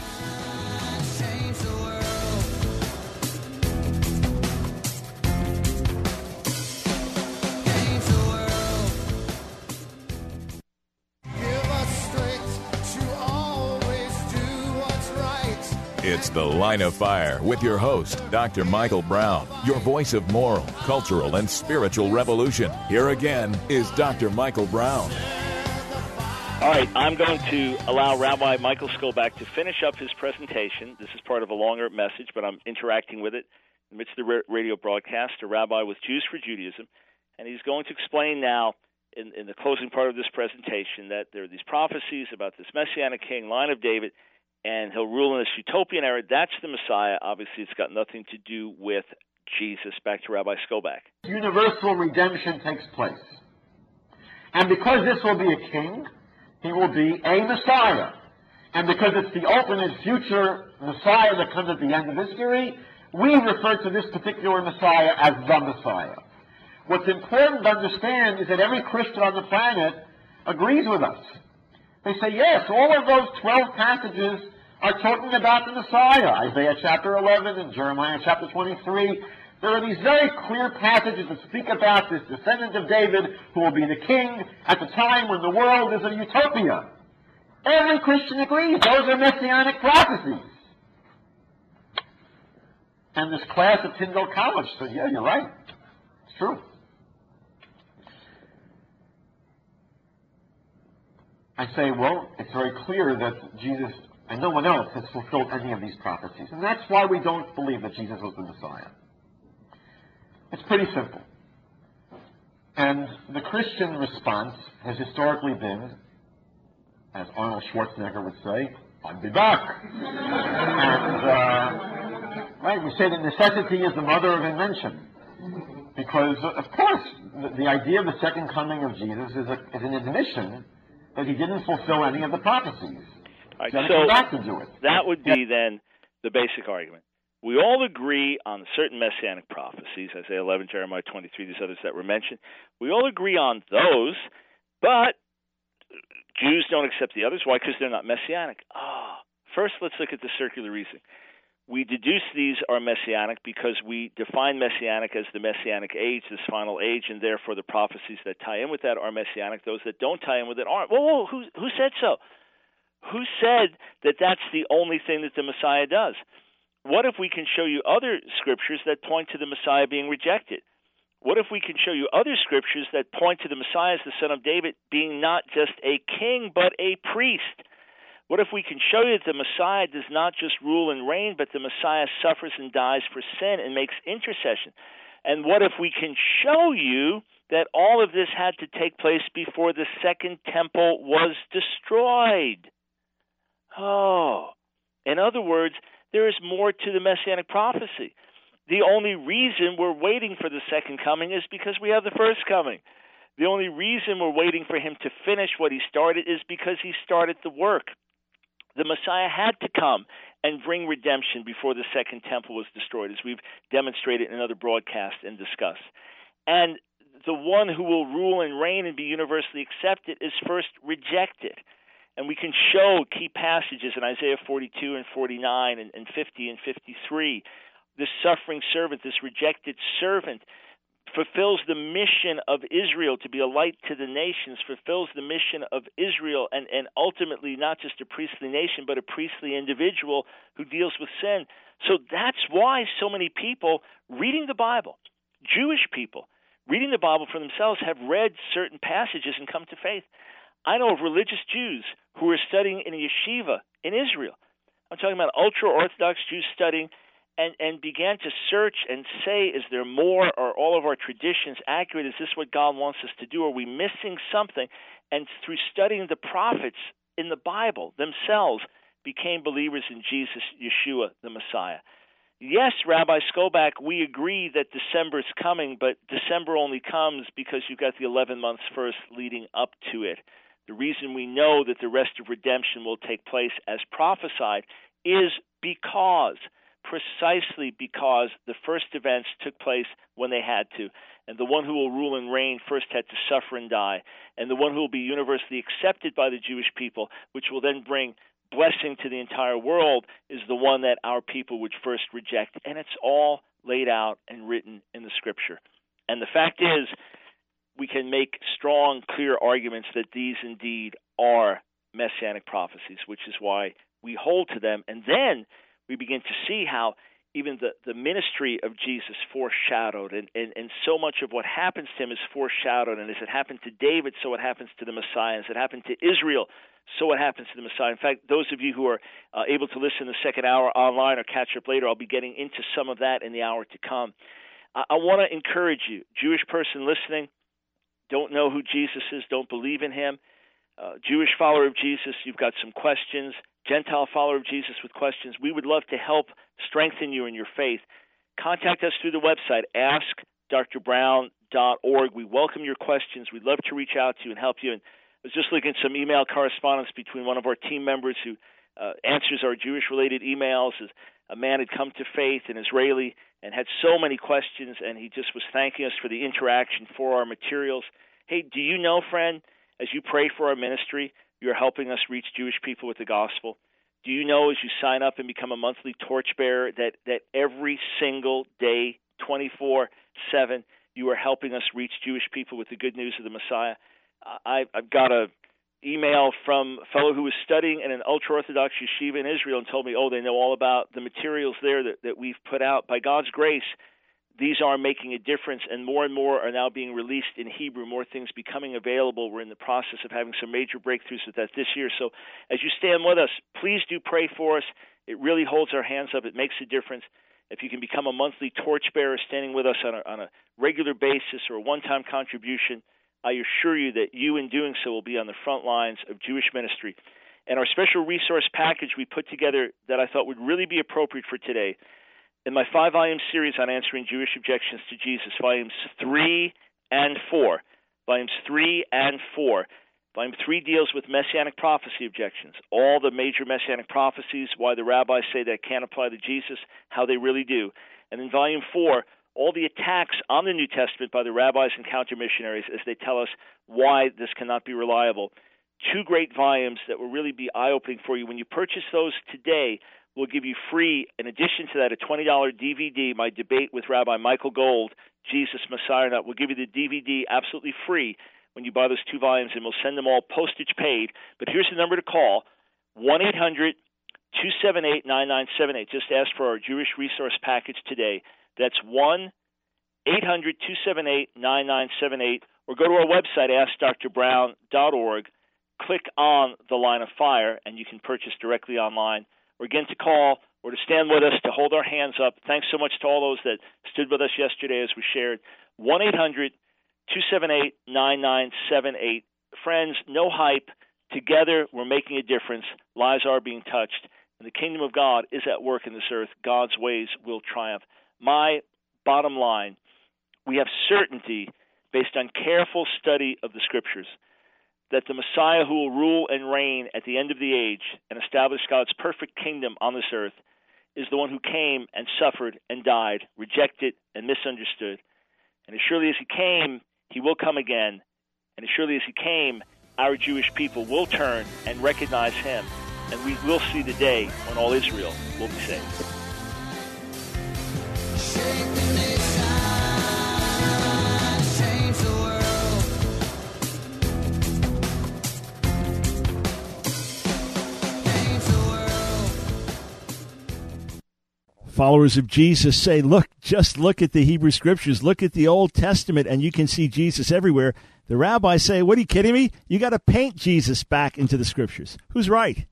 It's The Line of Fire with your host, Doctor Michael Brown, your voice of moral, cultural, and spiritual revolution. Here again is Doctor Michael Brown. All right, I'm going to allow Rabbi Michael Skobac to finish up his presentation. This is part of a longer message, but I'm interacting with it in the midst of the radio broadcast, a rabbi with Jews for Judaism, and he's going to explain now in, in the closing part of this presentation that there are these prophecies about this Messianic king, line of David, and he'll rule in this utopian era. That's the Messiah. Obviously, it's got nothing to do with Jesus. Back to Rabbi Skobac. Universal redemption takes place. And because this will be a king, he will be a Messiah. And because it's the ultimate future Messiah that comes at the end of history, we refer to this particular Messiah as the Messiah. What's important to understand is that every Christian on the planet agrees with us. They say, yes, all of those twelve passages are talking about the Messiah. Isaiah chapter eleven and Jeremiah chapter twenty-three. There are these very clear passages that speak about this descendant of David who will be the king at the time when the world is a utopia. Every Christian agrees. Those are messianic prophecies. And this class at Tyndale College said, yeah, you're right. It's true. I say, well, it's very clear that Jesus and no one else has fulfilled any of these prophecies. And that's why we don't believe that Jesus was the Messiah. It's pretty simple. And the Christian response has historically been, as Arnold Schwarzenegger would say, I'll be back. and, uh, right, we say that necessity is the mother of invention. Because, of course, the, the idea of the second coming of Jesus is, a, is an admission that he didn't fulfill any of the prophecies. All right, so so back to do it. That would be then the basic argument. We all agree on certain messianic prophecies, Isaiah eleven, Jeremiah twenty-three, these others that were mentioned. We all agree on those, but Jews don't accept the others. Why? Because they're not messianic. Ah, first let's look at the circular reasoning. We deduce these are messianic because we define messianic as the messianic age, this final age, and therefore the prophecies that tie in with that are messianic. Those that don't tie in with it aren't. Whoa, whoa, who, who said so? Who said that that's the only thing that the Messiah does? What if we can show you other scriptures that point to the Messiah being rejected? What if we can show you other scriptures that point to the Messiah as the son of David being not just a king, but a priest? What if we can show you that the Messiah does not just rule and reign, but the Messiah suffers and dies for sin and makes intercession? And what if we can show you that all of this had to take place before the second temple was destroyed? Oh, in other words, there is more to the Messianic prophecy. The only reason we're waiting for the second coming is because we have the first coming. The only reason we're waiting for him to finish what he started is because he started the work. The Messiah had to come and bring redemption before the second temple was destroyed, as we've demonstrated in another broadcast and discussed. And the one who will rule and reign and be universally accepted is first rejected. And we can show key passages in Isaiah forty-two and forty-nine and, and fifty and fifty-three. This suffering servant, this rejected servant, fulfills the mission of Israel to be a light to the nations, fulfills the mission of Israel, and, and ultimately not just a priestly nation, but a priestly individual who deals with sin. So that's why so many people reading the Bible, Jewish people, reading the Bible for themselves, have read certain passages and come to faith. I know of religious Jews who are studying in a yeshiva in Israel. I'm talking about ultra-Orthodox Jews studying and, and began to search and say, is there more? Are all of our traditions accurate? Is this what God wants us to do? Are we missing something? And through studying the prophets in the Bible themselves, became believers in Jesus, Yeshua, the Messiah. Yes, Rabbi Skobach, we agree that December is coming, but December only comes because you've got the eleven months first leading up to it. The reason we know that the rest of redemption will take place as prophesied is because, precisely because the first events took place when they had to. And the one who will rule and reign first had to suffer and die. And the one who will be universally accepted by the Jewish people, which will then bring blessing to the entire world, is the one that our people would first reject. And it's all laid out and written in the Scripture. And the fact is, we can make strong, clear arguments that these indeed are messianic prophecies, which is why we hold to them. And then we begin to see how even the, the ministry of Jesus foreshadowed, and, and, and so much of what happens to him is foreshadowed. And as it happened to David, so it happens to the Messiah. As it happened to Israel, so it happens to the Messiah. In fact, those of you who are uh, able to listen the second hour online or catch up later, I'll be getting into some of that in the hour to come. I, I want to encourage you, Jewish person listening, don't know who Jesus is, don't believe in him. Uh, Jewish follower of Jesus, you've got some questions. Gentile follower of Jesus with questions. We would love to help strengthen you in your faith. Contact us through the website, ask dr brown dot org. We welcome your questions. We'd love to reach out to you and help you. And I was just looking at some email correspondence between one of our team members who uh, answers our Jewish-related emails. A man had come to faith, an Israeli, and had so many questions, and he just was thanking us for the interaction, for our materials. Hey, do you know, friend, as you pray for our ministry, you're helping us reach Jewish people with the gospel? Do you know, as you sign up and become a monthly torchbearer, that, that every single day, twenty-four seven, you are helping us reach Jewish people with the good news of the Messiah? I, I've got a email from a fellow who was studying in an ultra-Orthodox yeshiva in Israel and told me, oh, they know all about the materials there that, that we've put out. By God's grace, these are making a difference, and more and more are now being released in Hebrew, more things becoming available. We're in the process of having some major breakthroughs with that this year. So as you stand with us, please do pray for us. It really holds our hands up. It makes a difference. If you can become a monthly torchbearer standing with us on a, on a regular basis or a one-time contribution, I assure you that you, in doing so, will be on the front lines of Jewish ministry. And our special resource package we put together that I thought would really be appropriate for today, in my five-volume series on answering Jewish objections to Jesus, volumes three and four, volumes three and four. Volume three deals with messianic prophecy objections, all the major messianic prophecies, why the rabbis say that can't apply to Jesus, how they really do. And in volume four, all the attacks on the New Testament by the rabbis and counter-missionaries as they tell us why this cannot be reliable. Two great volumes that will really be eye-opening for you. When you purchase those today, we'll give you free, in addition to that, a twenty dollars D V D, my debate with Rabbi Michael Gold, Jesus, Messiah or Not. We'll give you the D V D absolutely free when you buy those two volumes, and we'll send them all postage paid. But here's the number to call, one eight hundred two seven eight nine nine seven eight. Just ask for our Jewish resource package today. That's one eight hundred two seven eight nine nine seven eight. Or go to our website, ask dr brown dot org. Click on the Line of Fire, and you can purchase directly online. Or again, to call or to stand with us, to hold our hands up. Thanks so much to all those that stood with us yesterday as we shared. one eight hundred two seven eight nine nine seven eight. Friends, no hype. Together, we're making a difference. Lives are being touched. And the kingdom of God is at work in this earth. God's ways will triumph. My bottom line, we have certainty based on careful study of the Scriptures that the Messiah who will rule and reign at the end of the age and establish God's perfect kingdom on this earth is the one who came and suffered and died, rejected and misunderstood. And as surely as he came, he will come again. And as surely as he came, our Jewish people will turn and recognize him. And we will see the day when all Israel will be saved. Shake the nation. Followers of Jesus say, look, just look at the Hebrew Scriptures. Look at the Old Testament, and you can see Jesus everywhere. The rabbis say, what are you kidding me? You got to paint Jesus back into the Scriptures. Who's right?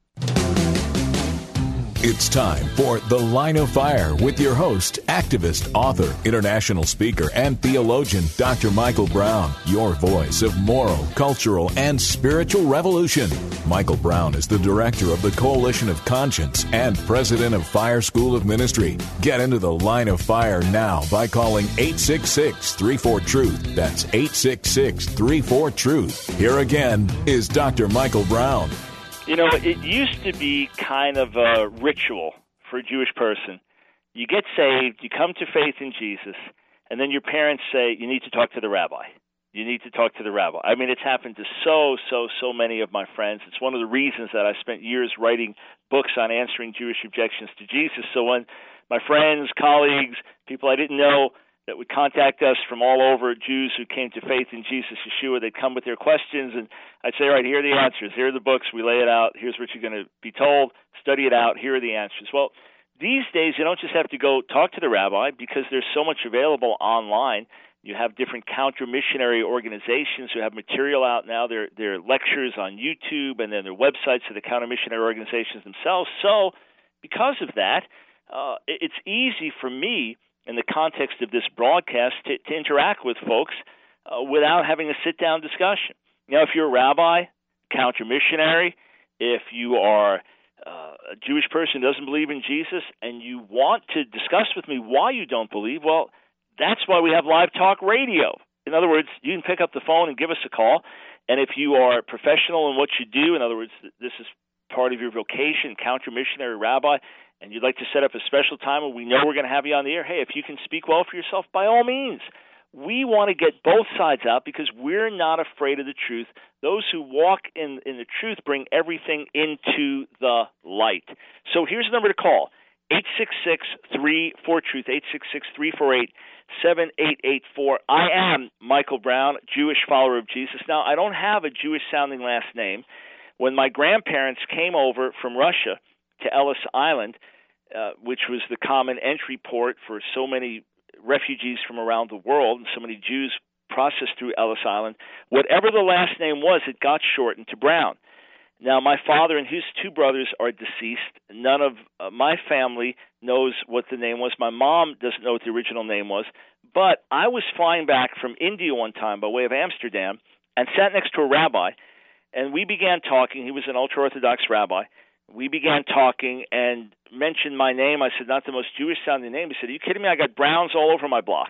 It's time for The Line of Fire with your host, activist, author, international speaker, and theologian, Doctor Michael Brown, your voice of moral, cultural, and spiritual revolution. Michael Brown is the director of the Coalition of Conscience and president of Fire School of Ministry. Get into The Line of Fire now by calling eight six six, three four, truth. That's eight six six, three four, truth. Here again is Doctor Michael Brown. You know, it used to be kind of a ritual for a Jewish person. You get saved, you come to faith in Jesus, and then your parents say, you need to talk to the rabbi. You need to talk to the rabbi. I mean, it's happened to so, so, so many of my friends. It's one of the reasons that I spent years writing books on answering Jewish objections to Jesus. So when my friends, colleagues, people I didn't know that would contact us from all over, Jews who came to faith in Jesus, Yeshua, they'd come with their questions, and I'd say, all right, here are the answers. Here are the books. We lay it out. Here's what you're going to be told. Study it out. Here are the answers. Well, these days, you don't just have to go talk to the rabbi because there's so much available online. You have different counter-missionary organizations who have material out now. There, there are lectures on YouTube, and then there are websites of the counter-missionary organizations themselves. So because of that, uh, it's easy for me in the context of this broadcast to, to interact with folks uh, without having a sit-down discussion. Now, if you're a rabbi, counter-missionary, if you are uh, a Jewish person who doesn't believe in Jesus and you want to discuss with me why you don't believe, well, that's why we have live talk radio. In other words, you can pick up the phone and give us a call, and if you are professional in what you do, in other words, this is part of your vocation, counter-missionary rabbi, and you'd like to set up a special time where we know we're going to have you on the air, hey, if you can speak well for yourself, by all means. We want to get both sides out because we're not afraid of the truth. Those who walk in, in the truth bring everything into the light. So here's the number to call, eight six six, three four, truth, eight six six, three four eight, seven eight eight four. I am Michael Brown, Jewish follower of Jesus. Now, I don't have a Jewish-sounding last name. When my grandparents came over from Russia to Ellis Island, uh, which was the common entry port for so many refugees from around the world, and so many Jews processed through Ellis Island, whatever the last name was, it got shortened to Brown. Now, my father and his two brothers are deceased. None of uh, my family knows what the name was. My mom doesn't know what the original name was. But I was flying back from India one time by way of Amsterdam and sat next to a rabbi, and we began talking. He was an ultra-Orthodox rabbi. We began talking and mentioned my name. I said, not the most Jewish-sounding name. He said, are you kidding me? I got Browns all over my block.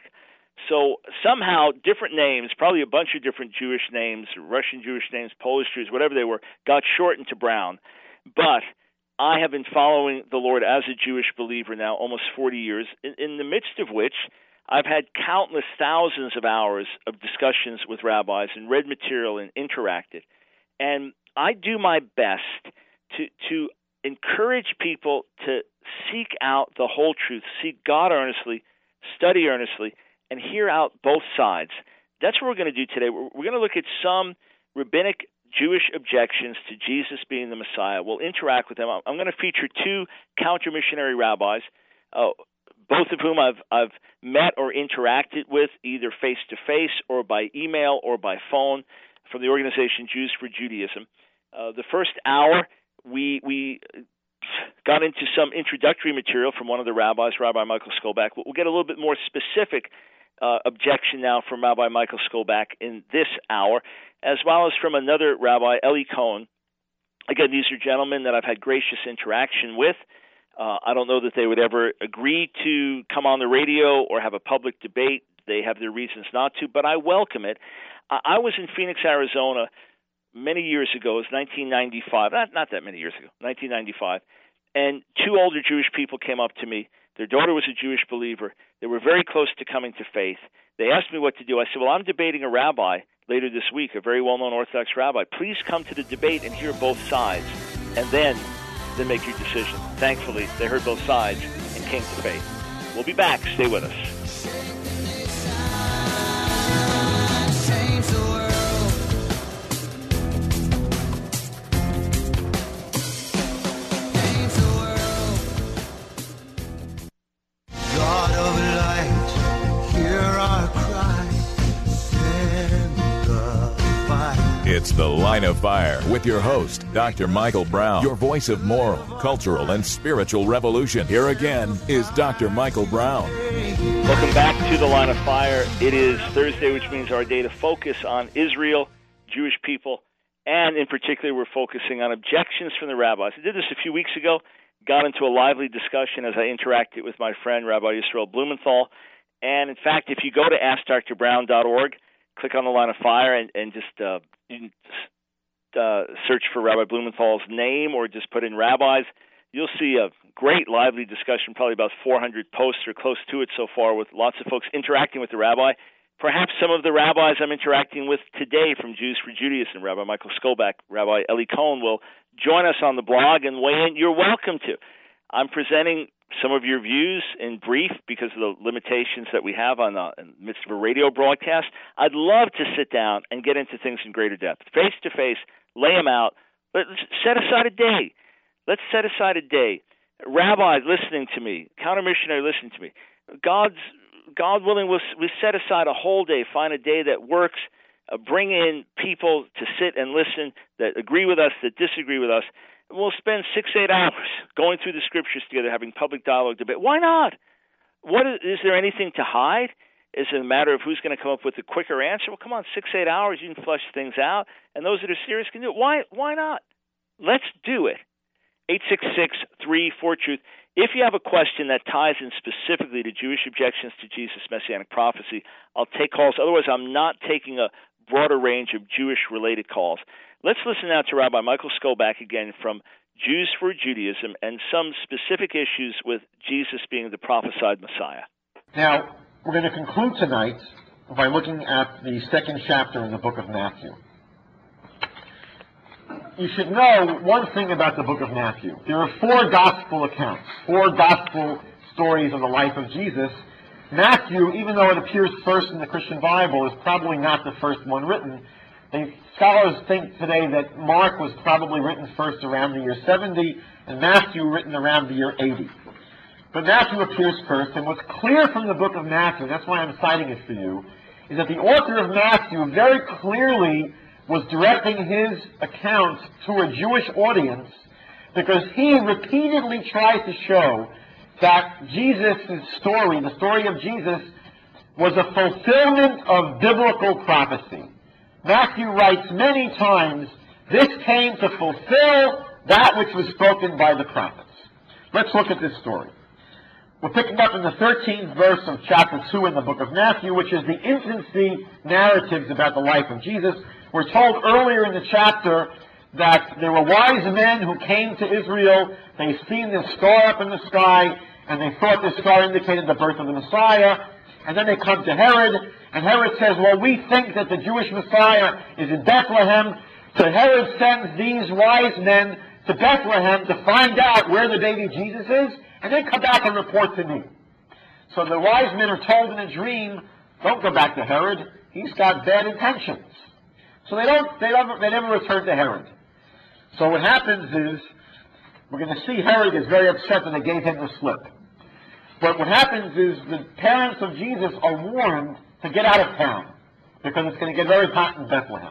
So somehow different names, probably a bunch of different Jewish names, Russian Jewish names, Polish Jews, whatever they were, got shortened to Brown. But I have been following the Lord as a Jewish believer now almost forty years, in, in the midst of which I've had countless thousands of hours of discussions with rabbis and read material and interacted. And I do my best to to encourage people to seek out the whole truth, seek God earnestly, study earnestly, and hear out both sides. That's what we're going to do today. We're, we're going to look at some rabbinic Jewish objections to Jesus being the Messiah. We'll interact with them. I'm going to feature two counter-missionary rabbis, uh, both of whom I've I've met or interacted with either face-to-face or by email or by phone from the organization Jews for Judaism. Uh, the first hour, we we got into some introductory material from one of the rabbis, Rabbi Michael Skolback. We'll get a little bit more specific uh, objection now from Rabbi Michael Skolback in this hour, as well as from another rabbi, Eli Cohen. Again, these are gentlemen that I've had gracious interaction with. Uh, I don't know that they would ever agree to come on the radio or have a public debate. They have their reasons not to, but I welcome it. I, I was in Phoenix, Arizona many years ago. It was nineteen ninety-five, not, not that many years ago, nineteen ninety-five, and two older Jewish people came up to me. Their daughter was a Jewish believer. They were very close to coming to faith. They asked me what to do. I said, well, I'm debating a rabbi later this week, a very well-known Orthodox rabbi. Please come to the debate and hear both sides, and then, then make your decision. Thankfully, they heard both sides and came to faith. We'll be back. Stay with us. It's The Line of Fire with your host, Doctor Michael Brown, your voice of moral, cultural, and spiritual revolution. Here again is Doctor Michael Brown. Welcome back to The Line of Fire. It is Thursday, which means our day to focus on Israel, Jewish people, and in particular, we're focusing on objections from the rabbis. I did this a few weeks ago, got into a lively discussion as I interacted with my friend, Rabbi Yisrael Blumenthal. And in fact, if you go to ask dr brown dot org, click on The Line of Fire and, and just uh, you can just, uh, search for Rabbi Blumenthal's name or just put in rabbis. You'll see a great lively discussion, probably about four hundred posts or close to it so far, with lots of folks interacting with the rabbi. Perhaps some of the rabbis I'm interacting with today from Jews for Judaism, Rabbi Michael Skobach, Rabbi Eli Cohen, will join us on the blog and weigh in. You're welcome to. I'm presenting some of your views in brief because of the limitations that we have on the, in the midst of a radio broadcast. I'd love to sit down and get into things in greater depth, face-to-face, lay them out. Let's set aside a day. Let's set aside a day. Rabbis listening to me, counter-missionary listening to me. God's God willing, we'll, we set aside a whole day, find a day that works, uh, bring in people to sit and listen that agree with us, that disagree with us. And we'll spend six, eight hours going through the scriptures together, having public dialogue, debate. Why not? What is, is there anything to hide? Is it a matter of who's going to come up with a quicker answer? Well, come on, six, eight hours, you can flush things out, and those that are serious can do it. Why, why not? Let's do it. eight six six, three, four, truth. If you have a question that ties in specifically to Jewish objections to Jesus' messianic prophecy, I'll take calls. Otherwise, I'm not taking a broader range of Jewish-related calls. Let's listen now to Rabbi Michael Skobach again from Jews for Judaism and some specific issues with Jesus being the prophesied Messiah. Now, we're going to conclude tonight by looking at the second chapter in the book of Matthew. You should know one thing about the book of Matthew. There are four gospel accounts, four gospel stories of the life of Jesus. Matthew, even though it appears first in the Christian Bible, is probably not the first one written. They, scholars think today that Mark was probably written first around the year seventy, and Matthew written around the year eighty. But Matthew appears first, and what's clear from the book of Matthew, that's why I'm citing it for you, is that the author of Matthew very clearly was directing his account to a Jewish audience because he repeatedly tried to show that Jesus' story, the story of Jesus, was a fulfillment of biblical prophecy. Matthew writes many times, this came to fulfill that which was spoken by the prophets. Let's look at this story. We're picking up in the thirteenth verse of chapter two in the book of Matthew, which is the infancy narratives about the life of Jesus. We're told earlier in the chapter that there were wise men who came to Israel. They seen this star up in the sky, and they thought this star indicated the birth of the Messiah. And then they come to Herod, and Herod says, well, we think that the Jewish Messiah is in Bethlehem. So Herod sends these wise men to Bethlehem to find out where the baby Jesus is, and then come back and report to me. So the wise men are told in a dream, don't go back to Herod. He's got bad intentions. So they don't, they never, they never return to Herod. So what happens is, we're going to see Herod is very upset that they gave him the slip. But what happens is the parents of Jesus are warned to get out of town because it's going to get very hot in Bethlehem.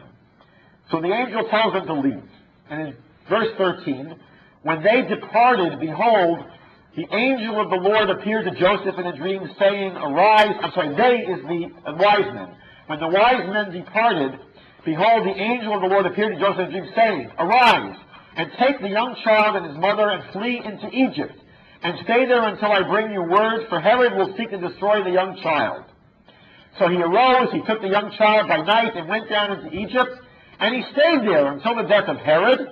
So the angel tells them to leave. And in verse thirteen, when they departed, behold, the angel of the Lord appeared to Joseph in a dream, saying, arise. I'm sorry, they is the wise men. When the wise men departed, behold, the angel of the Lord appeared to Joseph in a dream, saying, arise, and take the young child and his mother and flee into Egypt, and stay there until I bring you word, for Herod will seek to destroy the young child. So he arose, he took the young child by night and went down into Egypt, and he stayed there until the death of Herod.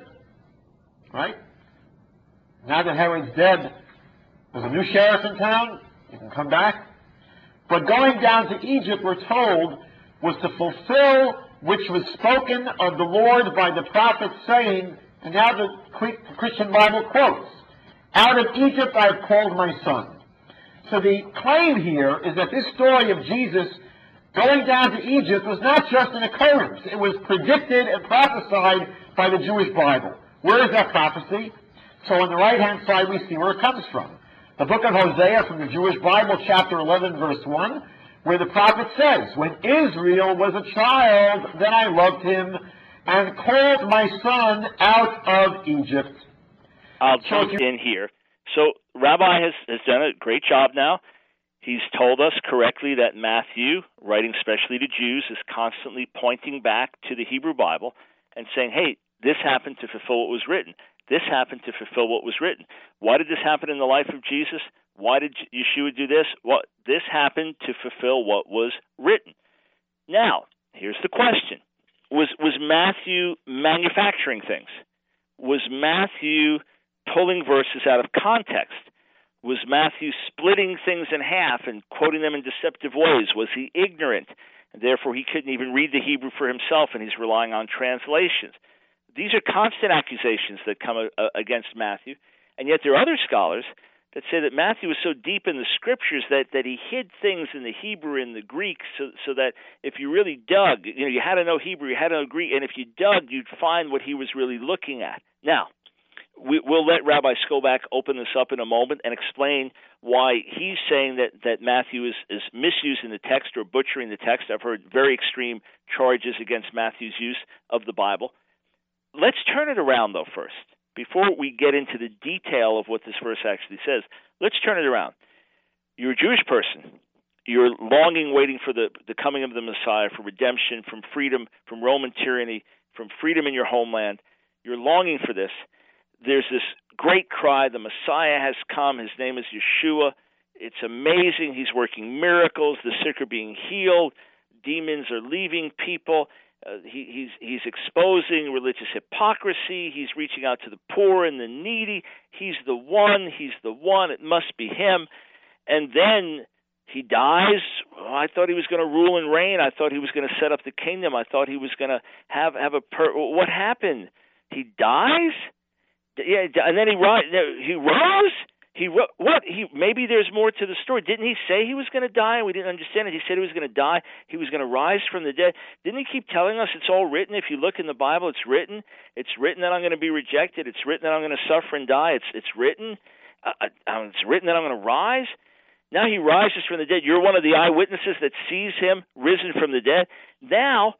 Right? Now that Herod's dead, there's a new sheriff in town, he can come back. But going down to Egypt, we're told, was to fulfill which was spoken of the Lord by the prophet, saying, and now the Christian Bible quotes, out of Egypt I have called my son. So the claim here is that this story of Jesus going down to Egypt was not just an occurrence. It was predicted and prophesied by the Jewish Bible. Where is that prophecy? So on the right-hand side we see where it comes from. The book of Hosea from the Jewish Bible, chapter eleven, verse one, where the prophet says, when Israel was a child, then I loved him, and called my son out of Egypt. I'll So jump if you- in here. So Rabbi has, has done a great job now. He's told us correctly that Matthew, writing especially to Jews, is constantly pointing back to the Hebrew Bible and saying, hey, this happened to fulfill what was written. This happened to fulfill what was written. Why did this happen in the life of Jesus? Why did Yeshua do this? Well, this happened to fulfill what was written. Now, here's the question. Was, was Matthew manufacturing things? Was Matthew pulling verses out of context? Was Matthew splitting things in half and quoting them in deceptive ways? Was he ignorant, and therefore he couldn't even read the Hebrew for himself, and he's relying on translations? These are constant accusations that come uh, against Matthew, and yet there are other scholars that say that Matthew was so deep in the Scriptures that, that he hid things in the Hebrew and the Greek so, so that if you really dug, you know, you had to know Hebrew, you had to know Greek, and if you dug, you'd find what he was really looking at. Now, We, we'll let Rabbi Skobac open this up in a moment and explain why he's saying that, that Matthew is, is misusing the text or butchering the text. I've heard very extreme charges against Matthew's use of the Bible. Let's turn it around, though, first. Before we get into the detail of what this verse actually says, let's turn it around. You're a Jewish person. You're longing, waiting for the, the coming of the Messiah, for redemption, from freedom, from Roman tyranny, from freedom in your homeland. You're longing for this. There's this great cry, the Messiah has come, his name is Yeshua. It's amazing, he's working miracles, the sick are being healed, demons are leaving people, uh, he, he's, he's exposing religious hypocrisy, he's reaching out to the poor and the needy, he's the one, he's the one, it must be him. And then he dies. Oh, I thought he was going to rule and reign, I thought he was going to set up the kingdom, I thought he was going to have, have a, per- what happened? He dies? Yeah, and then he rise. He rose. He what? He maybe there's more to the story. Didn't he say he was going to die? We didn't understand it. He said he was going to die. He was going to rise from the dead. Didn't he keep telling us it's all written? If you look in the Bible, it's written. It's written that I'm going to be rejected. It's written that I'm going to suffer and die. It's it's written. Uh, it's written that I'm going to rise. Now he rises from the dead. You're one of the eyewitnesses that sees him risen from the dead. Now,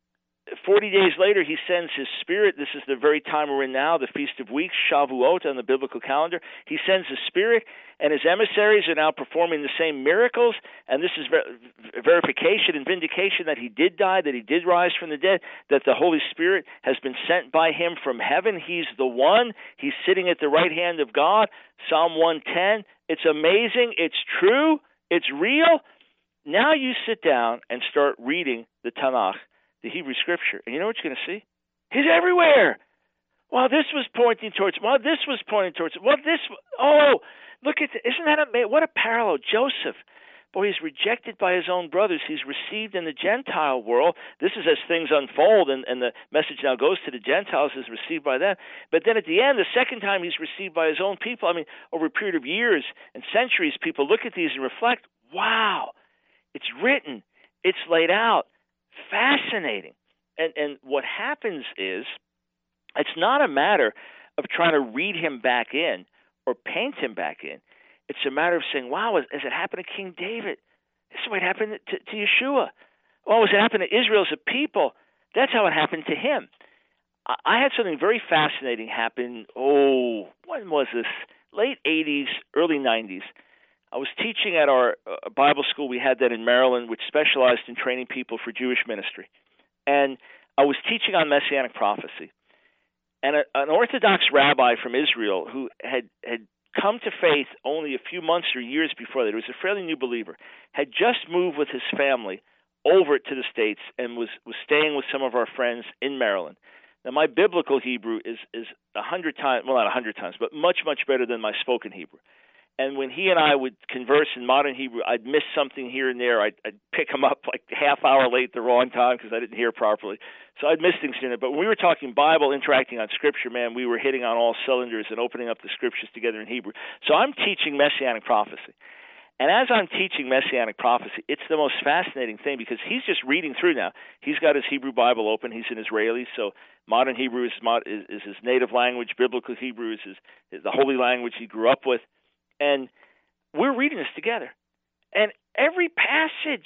Forty days later, he sends his Spirit. This is the very time we're in now, the Feast of Weeks, Shavuot on the biblical calendar. He sends his Spirit, and his emissaries are now performing the same miracles, and this is ver- verification and vindication that he did die, that he did rise from the dead, that the Holy Spirit has been sent by him from heaven. He's the one. He's sitting at the right hand of God, Psalm one ten. It's amazing. It's true. It's real. Now you sit down and start reading the Tanakh, the Hebrew Scripture, and you know what you're going to see? He's everywhere. Well, this was pointing towards. Well, this was pointing towards. Well, this. Oh, look at. The, isn't that a what a parallel? Joseph, boy, he's rejected by his own brothers. He's received in the Gentile world. This is as things unfold, and, and the message now goes to the Gentiles, is received by them. But then at the end, the second time, he's received by his own people. I mean, over a period of years and centuries, people look at these and reflect. Wow, it's written. It's laid out. Fascinating. And and what happens is, it's not a matter of trying to read him back in or paint him back in. It's a matter of saying, wow, has it happened to King David? This is what happened to, to Yeshua. Oh, has it happened to Israel as a people? That's how it happened to him. I, I had something very fascinating happen, oh, when was this? Late eighties, early nineties. I was teaching at our uh, Bible school. We had that in Maryland, which specialized in training people for Jewish ministry. And I was teaching on Messianic prophecy. And a, an Orthodox rabbi from Israel who had, had come to faith only a few months or years before that, he was a fairly new believer, had just moved with his family over to the States and was, was staying with some of our friends in Maryland. Now, my biblical Hebrew is is a hundred times, well, not a hundred times, but much, much better than my spoken Hebrew. And when he and I would converse in modern Hebrew, I'd miss something here and there. I'd, I'd pick him up like half hour late the wrong time because I didn't hear properly. So I'd miss things here and there. But when we were talking Bible, interacting on Scripture, man, we were hitting on all cylinders and opening up the Scriptures together in Hebrew. So I'm teaching Messianic prophecy. And as I'm teaching Messianic prophecy, it's the most fascinating thing because he's just reading through now. He's got his Hebrew Bible open. He's an Israeli, so modern Hebrew is, is, is his native language. Biblical Hebrew is, his, is the holy language he grew up with. And we're reading this together. And every passage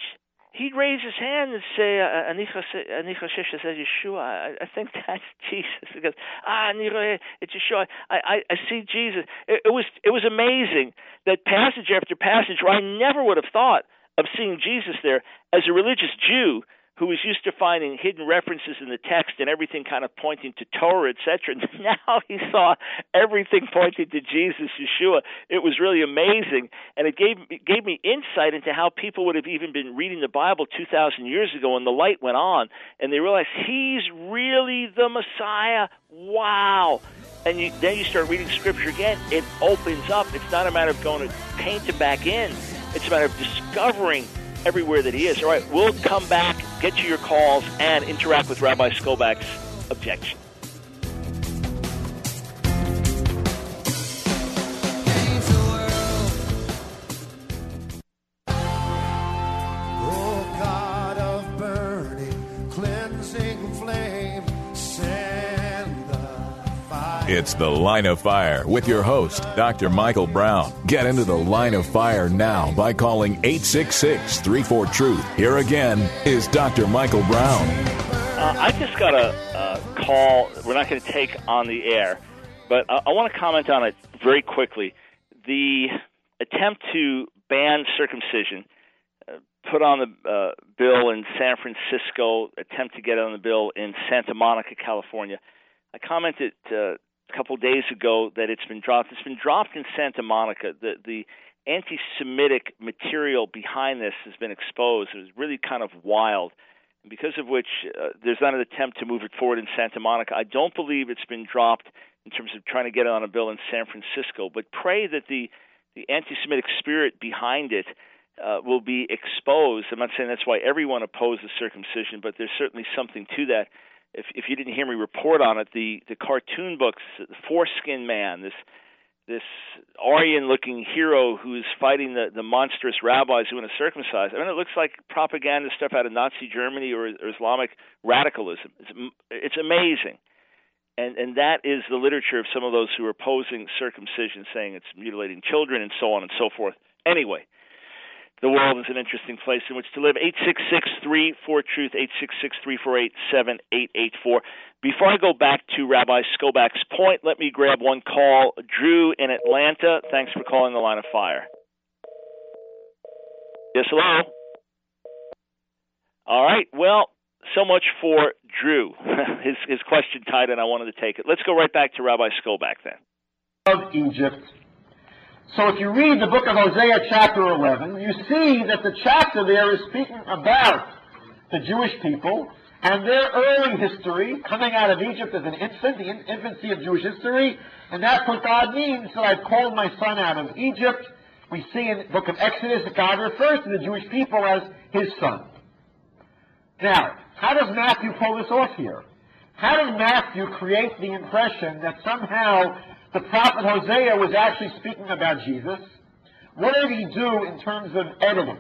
he'd raise his hand and say, "Ani choshesh says Yeshua." I, I think that's Jesus. He goes, "Ah, it's Yeshua. I, I, I see Jesus." It, it was it was amazing that passage after passage where I never would have thought of seeing Jesus there as a religious Jew who was used to finding hidden references in the text and everything kind of pointing to Torah, et cetera. And now he saw everything pointing to Jesus, Yeshua. It was really amazing, and it gave it gave me insight into how people would have even been reading the Bible two thousand years ago, and the light went on, and they realized he's really the Messiah. Wow. And you, then you start reading Scripture again. It opens up. It's not a matter of going to paint it back in. It's a matter of discovering everywhere that he is. All right, we'll come back, get to your calls, and interact with Rabbi Skobach's objection. Oh, God of burning, cleansing flame, send the fire. It's The Line of Fire with your host, Doctor Michael Brown. Get into the Line of Fire now by calling eight six six, three four, truth. Here again is Doctor Michael Brown. Uh, I just got a, a call we're not going to take on the air, but I, I want to comment on it very quickly. The attempt to ban circumcision, uh, put on the uh, bill in San Francisco, attempt to get it on the bill in Santa Monica, California. I commented uh, a couple of days ago that it's been dropped. It's been dropped in Santa Monica. The the anti-Semitic material behind this has been exposed. It was really kind of wild, because of which uh, there's not an attempt to move it forward in Santa Monica. I don't believe it's been dropped in terms of trying to get it on a bill in San Francisco, but pray that the, the anti-Semitic spirit behind it uh, will be exposed. I'm not saying that's why everyone opposes circumcision, but there's certainly something to that. If if you didn't hear me report on it, the, the cartoon books, the Foreskin Man, this this Aryan-looking hero who's fighting the, the monstrous rabbis who want to circumcise. I mean, it looks like propaganda stuff out of Nazi Germany or, or Islamic radicalism. It's, it's amazing. And and that is the literature of some of those who are opposing circumcision, saying it's mutilating children and so on and so forth. Anyway, the world is an interesting place in which to live. eight six six, three four, truth, eight six six, three four eight, seven eight eight four. Before I go back to Rabbi Skobach's point, let me grab one call. Drew in Atlanta, thanks for calling the Line of Fire. Yes, hello? All right, well, so much for Drew. his his question tied in, I wanted to take it. Let's go right back to Rabbi Skobach then. Of Egypt. So if you read the book of Hosea chapter eleven, you see that the chapter there is speaking about the Jewish people and their early history, coming out of Egypt as an infant, the in- infancy of Jewish history, and that's what God means, that I've called my son out of Egypt. We see in the book of Exodus that God refers to the Jewish people as his son. Now, how does Matthew pull this off here? How does Matthew create the impression that somehow the prophet Hosea was actually speaking about Jesus? What did he do in terms of editing?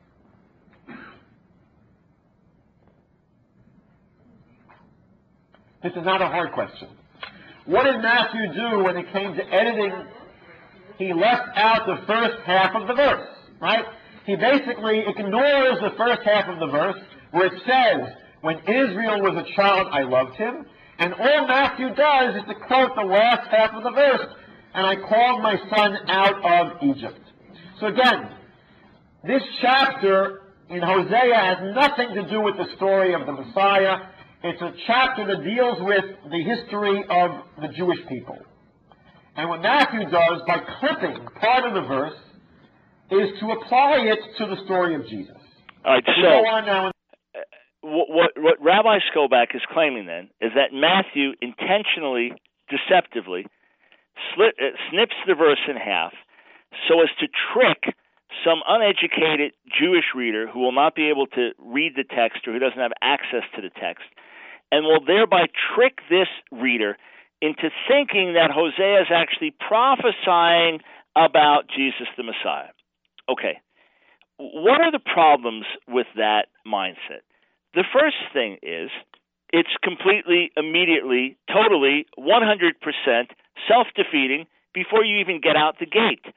This is not a hard question. What did Matthew do when it came to editing? He left out the first half of the verse, right? He basically ignores the first half of the verse where it says, when Israel was a child, I loved him. And all Matthew does is to quote the last half of the verse, and I called my son out of Egypt. So again, this chapter in Hosea has nothing to do with the story of the Messiah. It's a chapter that deals with the history of the Jewish people. And what Matthew does by clipping part of the verse is to apply it to the story of Jesus. All right, so... Go on now. What, what, what Rabbi Skobach is claiming then is that Matthew intentionally, deceptively, slit, uh, snips the verse in half so as to trick some uneducated Jewish reader who will not be able to read the text or who doesn't have access to the text, and will thereby trick this reader into thinking that Hosea is actually prophesying about Jesus the Messiah. Okay, what are the problems with that mindset? The first thing is it's completely, immediately, totally, one hundred percent self-defeating before you even get out the gate.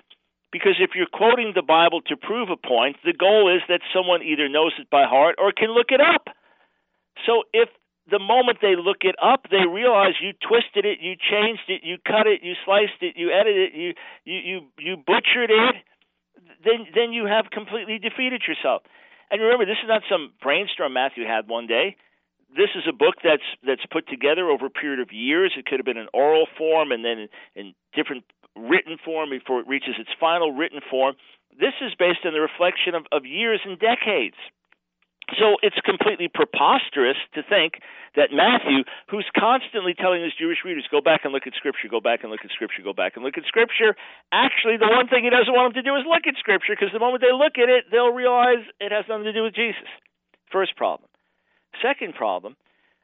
Because if you're quoting the Bible to prove a point, the goal is that someone either knows it by heart or can look it up. So if the moment they look it up, they realize you twisted it, you changed it, you cut it, you sliced it, you edited it, you you you, you butchered it, then then you have completely defeated yourself. And remember, this is not some brainstorm Matthew had one day. This is a book that's that's put together over a period of years. It could have been in oral form and then in, in different written form before it reaches its final written form. This is based on the reflection of, of years and decades. So it's completely preposterous to think that Matthew, who's constantly telling his Jewish readers, go back and look at Scripture, go back and look at Scripture, go back and look at Scripture, actually the one thing he doesn't want them to do is look at Scripture, because the moment they look at it, they'll realize it has nothing to do with Jesus. First problem. Second problem,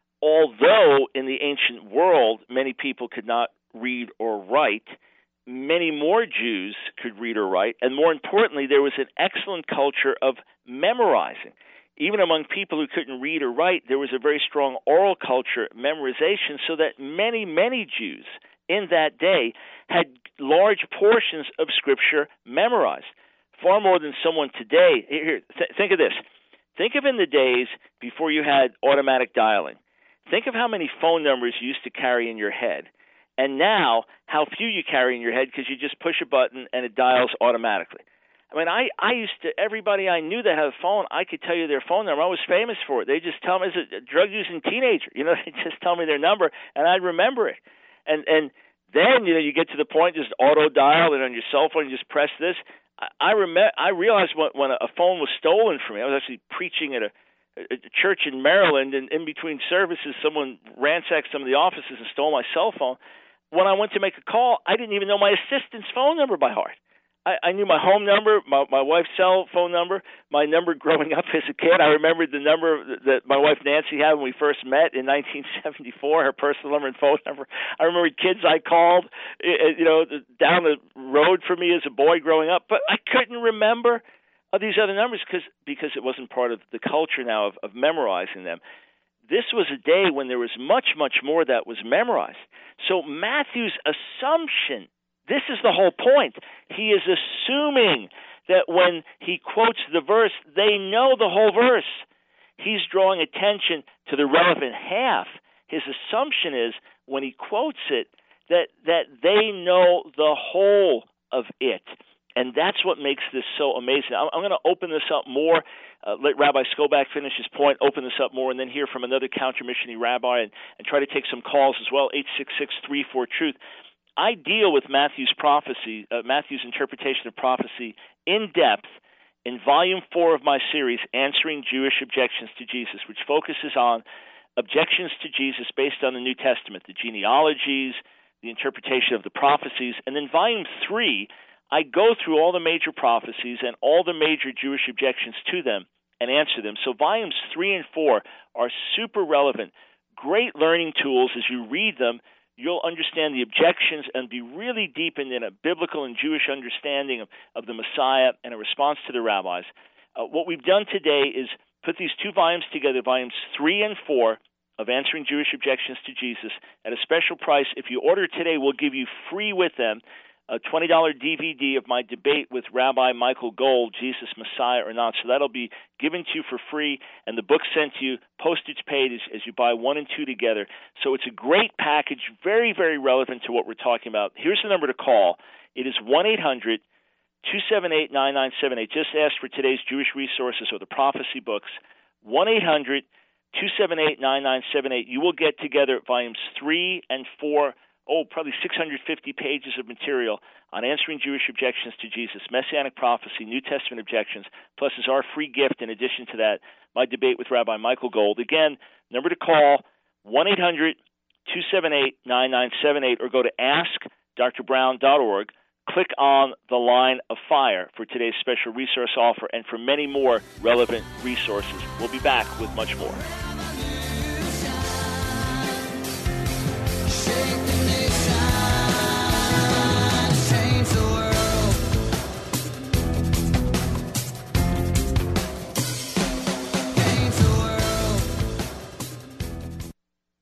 although in the ancient world many people could not read or write, many more Jews could read or write, and more importantly, there was an excellent culture of memorizing. Even among people who couldn't read or write, there was a very strong oral culture, memorization, so that many, many Jews in that day had large portions of Scripture memorized, far more than someone today. Here, th- think of this. Think of in the days before you had automatic dialing. Think of how many phone numbers you used to carry in your head, and now how few you carry in your head because you just push a button and it dials automatically. I mean, I, I used to, everybody I knew that had a phone, I could tell you their phone number. I was famous for it. They just tell me, as a drug-using teenager, you know, they just tell me their number, and I'd remember it. And and then, you know, you get to the point, just auto-dial, and on your cell phone, you just press this. I, I, rem- I realized when, when a phone was stolen from me, I was actually preaching at a, a church in Maryland, and in between services, someone ransacked some of the offices and stole my cell phone. When I went to make a call, I didn't even know my assistant's phone number by heart. I knew my home number, my, my wife's cell phone number, my number growing up as a kid. I remembered the number that my wife Nancy had when we first met in nineteen seventy-four, her personal number and phone number. I remembered kids I called, you know, down the road for me as a boy growing up, but I couldn't remember these other numbers because because it wasn't part of the culture now of, of memorizing them. This was a day when there was much, much more that was memorized. So Matthew's assumption, this is the whole point. He is assuming that when he quotes the verse, they know the whole verse. He's drawing attention to the relevant half. His assumption is when he quotes it, that, that they know the whole of it. And that's what makes this so amazing. I'm, I'm going to open this up more, uh, let Rabbi Skobac finish his point, open this up more, and then hear from another counter-missionary rabbi and, and try to take some calls as well, eight six six, three four, truth. I deal with Matthew's prophecy, uh, Matthew's interpretation of prophecy in depth in volume four of my series, Answering Jewish Objections to Jesus, which focuses on objections to Jesus based on the New Testament, the genealogies, the interpretation of the prophecies. And then volume three, I go through all the major prophecies and all the major Jewish objections to them and answer them. So volumes three and four are super relevant, great learning tools. As you read them, you'll understand the objections and be really deepened in a biblical and Jewish understanding of, of the Messiah and a response to the rabbis. Uh, what we've done today is put these two volumes together, volumes three and four of Answering Jewish Objections to Jesus, at a special price. If you order today, we'll give you free with them a twenty dollars D V D of my debate with Rabbi Michael Gold, Jesus Messiah or not. So that'll be given to you for free, and the book sent to you, postage paid, as, as you buy one and two together. So it's a great package, very, very relevant to what we're talking about. Here's the number to call. It is one eight hundred two seven eight nine nine seven eight. Just ask for today's Jewish resources or the prophecy books. one eight hundred two seven eight nine nine seven eight. You will get together volumes three and four, oh, probably six hundred fifty pages of material on Answering Jewish Objections to Jesus, Messianic Prophecy, New Testament Objections, plus as our free gift in addition to that, my debate with Rabbi Michael Gold. Again, number to call, one eight hundred two seven eight nine nine seven eight, or go to ask dr brown dot org. Click on the line of fire for today's special resource offer and for many more relevant resources. We'll be back with much more.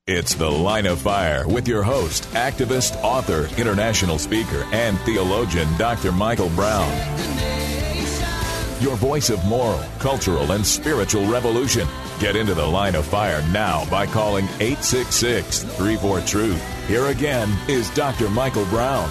It's The Line of Fire with your host, activist, author, international speaker, and theologian, Doctor Michael Brown. Your voice of moral, cultural, and spiritual revolution. Get into The Line of Fire now by calling eight six six, three four, truth. Here again is Doctor Michael Brown.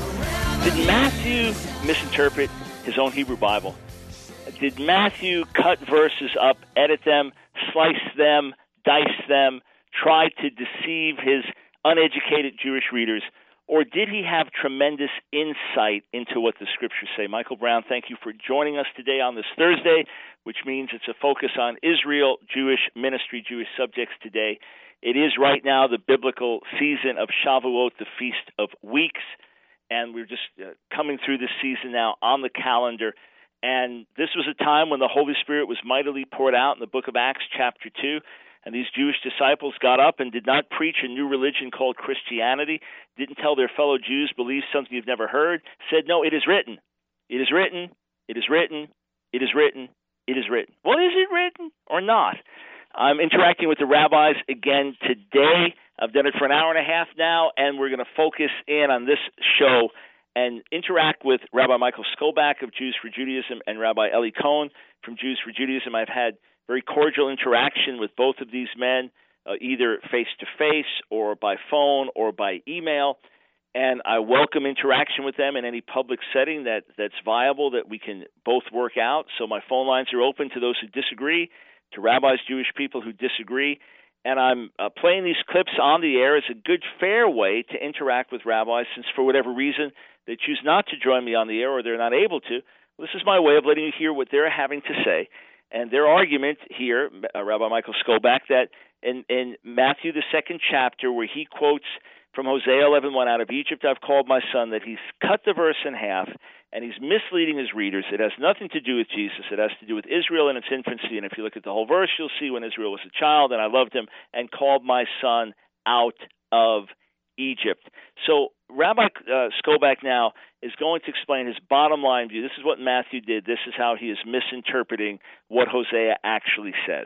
Did Matthew misinterpret his own Hebrew Bible? Did Matthew cut verses up, edit them, slice them, dice them, try to deceive his uneducated Jewish readers, or did he have tremendous insight into what the Scriptures say? Michael Brown, thank you for joining us today on this Thursday, which means it's a focus on Israel, Jewish ministry, Jewish subjects today. It is right now the biblical season of Shavuot, the Feast of Weeks, and we're just uh, coming through this season now on the calendar. And this was a time when the Holy Spirit was mightily poured out in the book of Acts, chapter two. And these Jewish disciples got up and did not preach a new religion called Christianity, didn't tell their fellow Jews, believe something you've never heard, said, no, it is written. It is written. It is written. It is written. It is written. Well, is it written or not? I'm interacting with the rabbis again today. I've done it for an hour and a half now, and we're going to focus in on this show and interact with Rabbi Michael Skobac of Jews for Judaism and Rabbi Eli Cohen from Jews for Judaism. I've had very cordial interaction with both of these men, uh, either face-to-face or by phone or by email, and I welcome interaction with them in any public setting that, that's viable, that we can both work out. So my phone lines are open to those who disagree, to rabbis, Jewish people who disagree, and I'm uh, playing these clips on the air as a good, fair way to interact with rabbis, since for whatever reason they choose not to join me on the air or they're not able to. Well, this is my way of letting you hear what they're having to say. And their argument here, uh, Rabbi Michael Skobac, that in, in Matthew, the second chapter, where he quotes from Hosea eleven one, out of Egypt I've called my son, that he's cut the verse in half, and he's misleading his readers. It has nothing to do with Jesus. It has to do with Israel in its infancy. And if you look at the whole verse, you'll see when Israel was a child, and I loved him, and called my son out of Egypt. So Rabbi uh, Skobac now is going to explain his bottom line view. This is what Matthew did. This is how he is misinterpreting what Hosea actually says.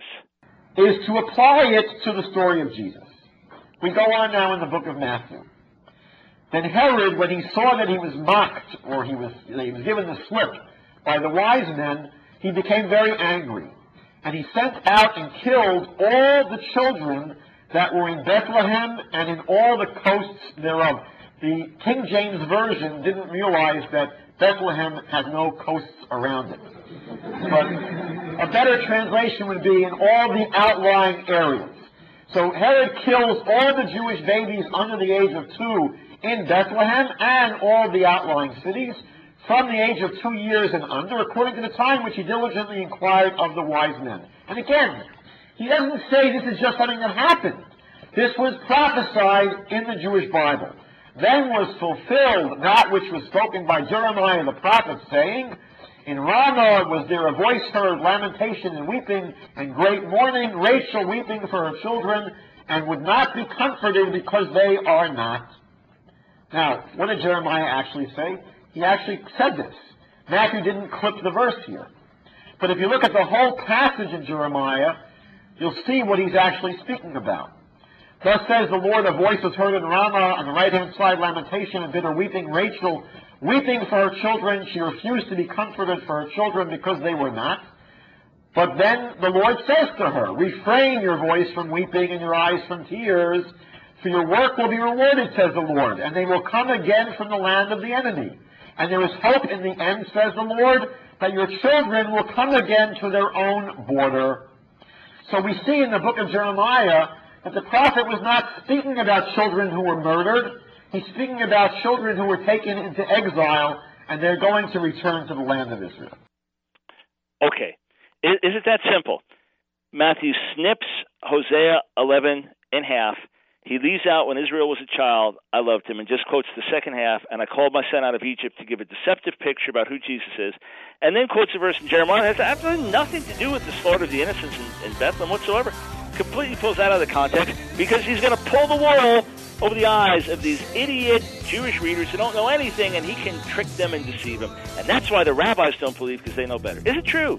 Is to apply it to the story of Jesus. We go on now in the book of Matthew. Then Herod, when he saw that he was mocked, or he was, he was given the slip by the wise men, he became very angry. And he sent out and killed all the children that were in Bethlehem and in all the coasts thereof. The King James Version didn't realize that Bethlehem has no coasts around it. But a better translation would be in all the outlying areas. So Herod kills all the Jewish babies under the age of two in Bethlehem and all the outlying cities from the age of two years and under, according to the time which he diligently inquired of the wise men. And again, he doesn't say this is just something that happened. This was prophesied in the Jewish Bible. Then was fulfilled that which was spoken by Jeremiah the prophet, saying, in Ramah was there a voice heard, lamentation and weeping, and great mourning, Rachel weeping for her children, and would not be comforted because they are not. Now, what did Jeremiah actually say? He actually said this. Matthew didn't clip the verse here. But if you look at the whole passage in Jeremiah, you'll see what he's actually speaking about. Thus says the Lord, a voice was heard in Ramah, on the right-hand side, lamentation and bitter weeping, Rachel weeping for her children. She refused to be comforted for her children because they were not. But then the Lord says to her, refrain your voice from weeping and your eyes from tears, for your work will be rewarded, says the Lord, and they will come again from the land of the enemy. And there is hope in the end, says the Lord, that your children will come again to their own border. So we see in the book of Jeremiah that the prophet was not speaking about children who were murdered. He's speaking about children who were taken into exile, and they're going to return to the land of Israel. Okay. Is, is it that simple? Matthew snips Hosea eleven in half. He leaves out, when Israel was a child, I loved him, and just quotes the second half, and I called my son out of Egypt, to give a deceptive picture about who Jesus is, and then quotes a verse in Jeremiah that has absolutely nothing to do with the slaughter of the innocents in, in Bethlehem whatsoever. Completely pulls that out of the context, because he's going to pull the wool over the eyes of these idiot Jewish readers who don't know anything, and he can trick them and deceive them. And that's why the rabbis don't believe, because they know better. Is it true?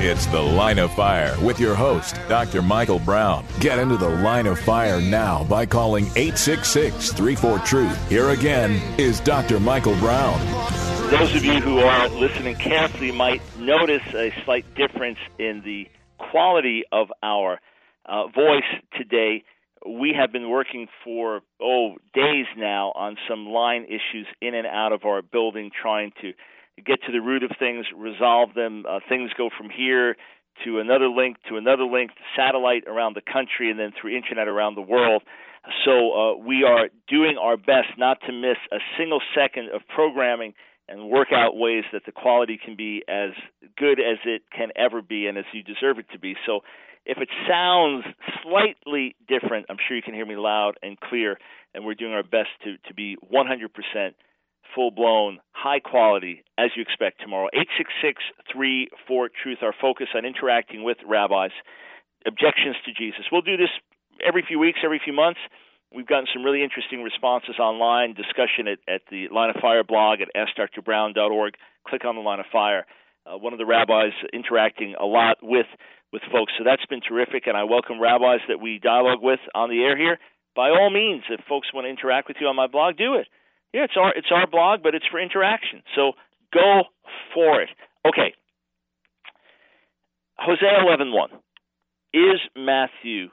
It's The Line of Fire with your host, Doctor Michael Brown. Get into the Line of Fire now by calling eight six six, three four, truth. Here again is Doctor Michael Brown. Those of you who are listening carefully might notice a slight difference in the quality of our uh, voice today. We have been working for, oh, days now on some line issues in and out of our building, trying to get to the root of things, resolve them. Uh, things go from here to another link, to another link, to satellite around the country, and then through internet around the world. So uh, we are doing our best not to miss a single second of programming and work out ways that the quality can be as good as it can ever be and as you deserve it to be. So if it sounds slightly different, I'm sure you can hear me loud and clear, and we're doing our best to, to be one hundred percent full-blown, high quality, as you expect tomorrow. eight six six, three four, truth, our focus on interacting with rabbis, objections to Jesus. We'll do this every few weeks, every few months. We've gotten some really interesting responses online, discussion at, at the Line of Fire blog at ask dr brown dot org. Click on the Line of Fire. Uh, one of the rabbis interacting a lot with, with folks. So that's been terrific, and I welcome rabbis that we dialogue with on the air here. By all means, if folks want to interact with you on my blog, do it. Yeah, it's our it's our blog, but it's for interaction. So go for it. Okay. Hosea eleven one. Is Matthew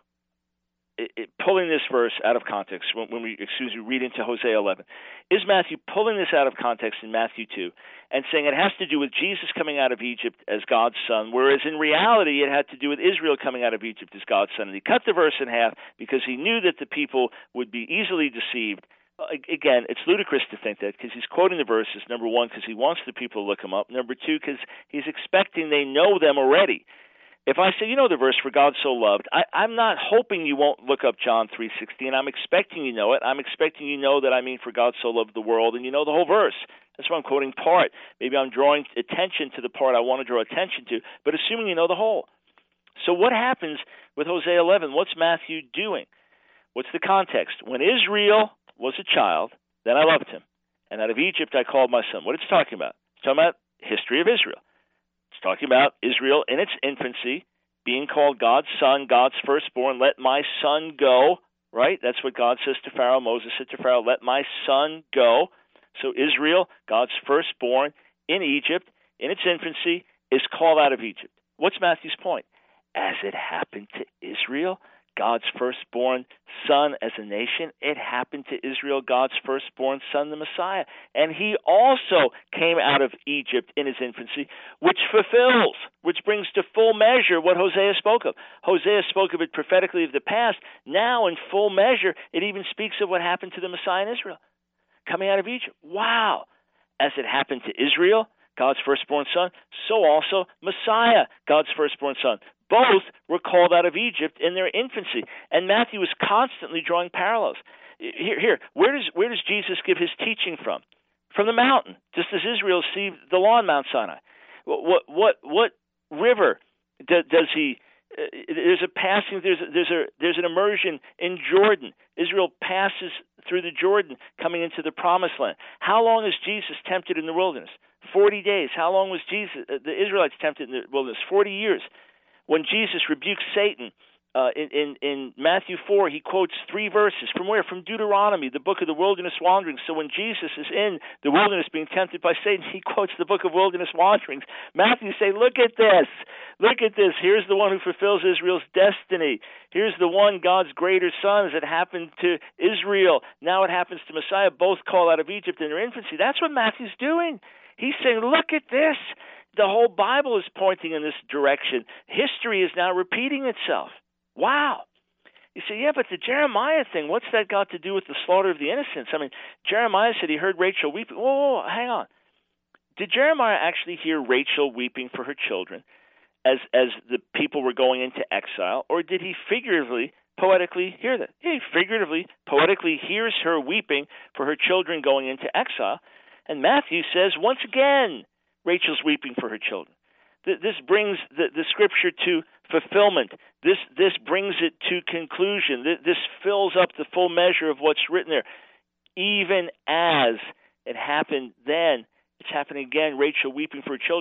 it, it, pulling this verse out of context when, when we excuse me read into Hosea eleven? Is Matthew pulling this out of context in Matthew two and saying it has to do with Jesus coming out of Egypt as God's son, whereas in reality it had to do with Israel coming out of Egypt as God's son? And he cut the verse in half because he knew that the people would be easily deceived. Again, it's ludicrous to think that because he's quoting the verses, number one, because he wants the people to look them up, number two, because he's expecting they know them already. If I say, you know the verse, for God so loved, I, I'm not hoping you won't look up John three sixteen. I'm expecting you know it. I'm expecting you know that I mean for God so loved the world, and you know the whole verse. That's why I'm quoting part. Maybe I'm drawing attention to the part I want to draw attention to, but assuming you know the whole. So what happens with Hosea eleven? What's Matthew doing? What's the context? When Israel was a child, then I loved him, and out of Egypt I called my son. What it's talking about? It's talking about history of Israel. It's talking about Israel in its infancy, being called God's son, God's firstborn. Let my son go, right? That's what God says to Pharaoh. Moses said to Pharaoh, let my son go. So Israel, God's firstborn in Egypt, in its infancy, is called out of Egypt. What's Matthew's point? As it happened to Israel, God's firstborn son as a nation, it happened to Israel, God's firstborn son, the Messiah. And he also came out of Egypt in his infancy, which fulfills, which brings to full measure what Hosea spoke of. Hosea spoke of it prophetically of the past. Now, in full measure, it even speaks of what happened to the Messiah in Israel, coming out of Egypt. Wow! As it happened to Israel, God's firstborn son, so also Messiah, God's firstborn son. Both were called out of Egypt in their infancy, and Matthew is constantly drawing parallels. Here, here, where does where does Jesus give his teaching from? From the mountain, just as Israel received the law on Mount Sinai. What what what, what river do, does he? Uh, there's a passing. There's a, there's a there's an immersion in Jordan. Israel passes through the Jordan, coming into the Promised Land. How long is Jesus tempted in the wilderness? Forty days. How long was Jesus? Uh, the Israelites tempted in the wilderness? Forty years. When Jesus rebukes Satan uh, in, in, in Matthew four, he quotes three verses. From where? From Deuteronomy, the book of the wilderness wanderings. So when Jesus is in the wilderness being tempted by Satan, he quotes the book of wilderness wanderings. Matthew say, look at this. Look at this. Here's the one who fulfills Israel's destiny. Here's the one, God's greater son, as it happened to Israel. Now it happens to Messiah. Both call out of Egypt in their infancy. That's what Matthew's doing. He's saying, look at this. The whole Bible is pointing in this direction. History is now repeating itself. Wow. You say, yeah, but the Jeremiah thing, what's that got to do with the slaughter of the innocents? I mean, Jeremiah said he heard Rachel weeping. Whoa, whoa, whoa, hang on. Did Jeremiah actually hear Rachel weeping for her children as as the people were going into exile, or did he figuratively, poetically hear that? He figuratively, poetically hears her weeping for her children going into exile, and Matthew says, once again, Rachel's weeping for her children. This brings the, the scripture to fulfillment. This this brings it to conclusion. This fills up the full measure of what's written there. Even as it happened then, it's happening again, Rachel weeping for her children.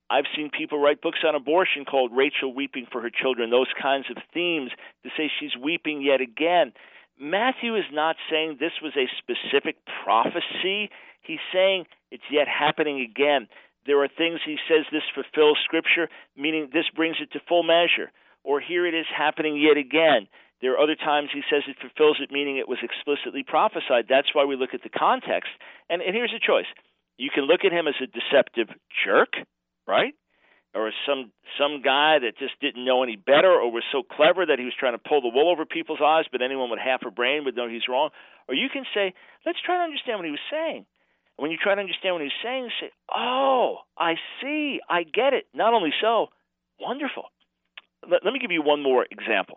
I've seen people write books on abortion called Rachel Weeping for Her Children, those kinds of themes to say she's weeping yet again. Matthew is not saying this was a specific prophecy. He's saying it's yet happening again. There are things he says this fulfills Scripture, meaning this brings it to full measure. Or here it is happening yet again. There are other times he says it fulfills it, meaning it was explicitly prophesied. That's why we look at the context. And, and here's a choice. You can look at him as a deceptive jerk, right? Or as some some guy that just didn't know any better or was so clever that he was trying to pull the wool over people's eyes, but anyone with half a brain would know he's wrong. Or you can say, let's try to understand what he was saying. When you try to understand what he was saying, you say, oh, I see, I get it. Not only so, wonderful. Let, let me give you one more example.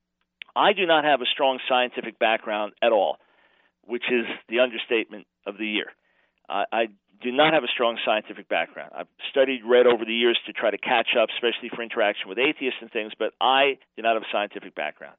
I do not have a strong scientific background at all, which is the understatement of the year. I, I do not have a strong scientific background. I've studied, read over the years to try to catch up, especially for interaction with atheists and things, but I do not have a scientific background.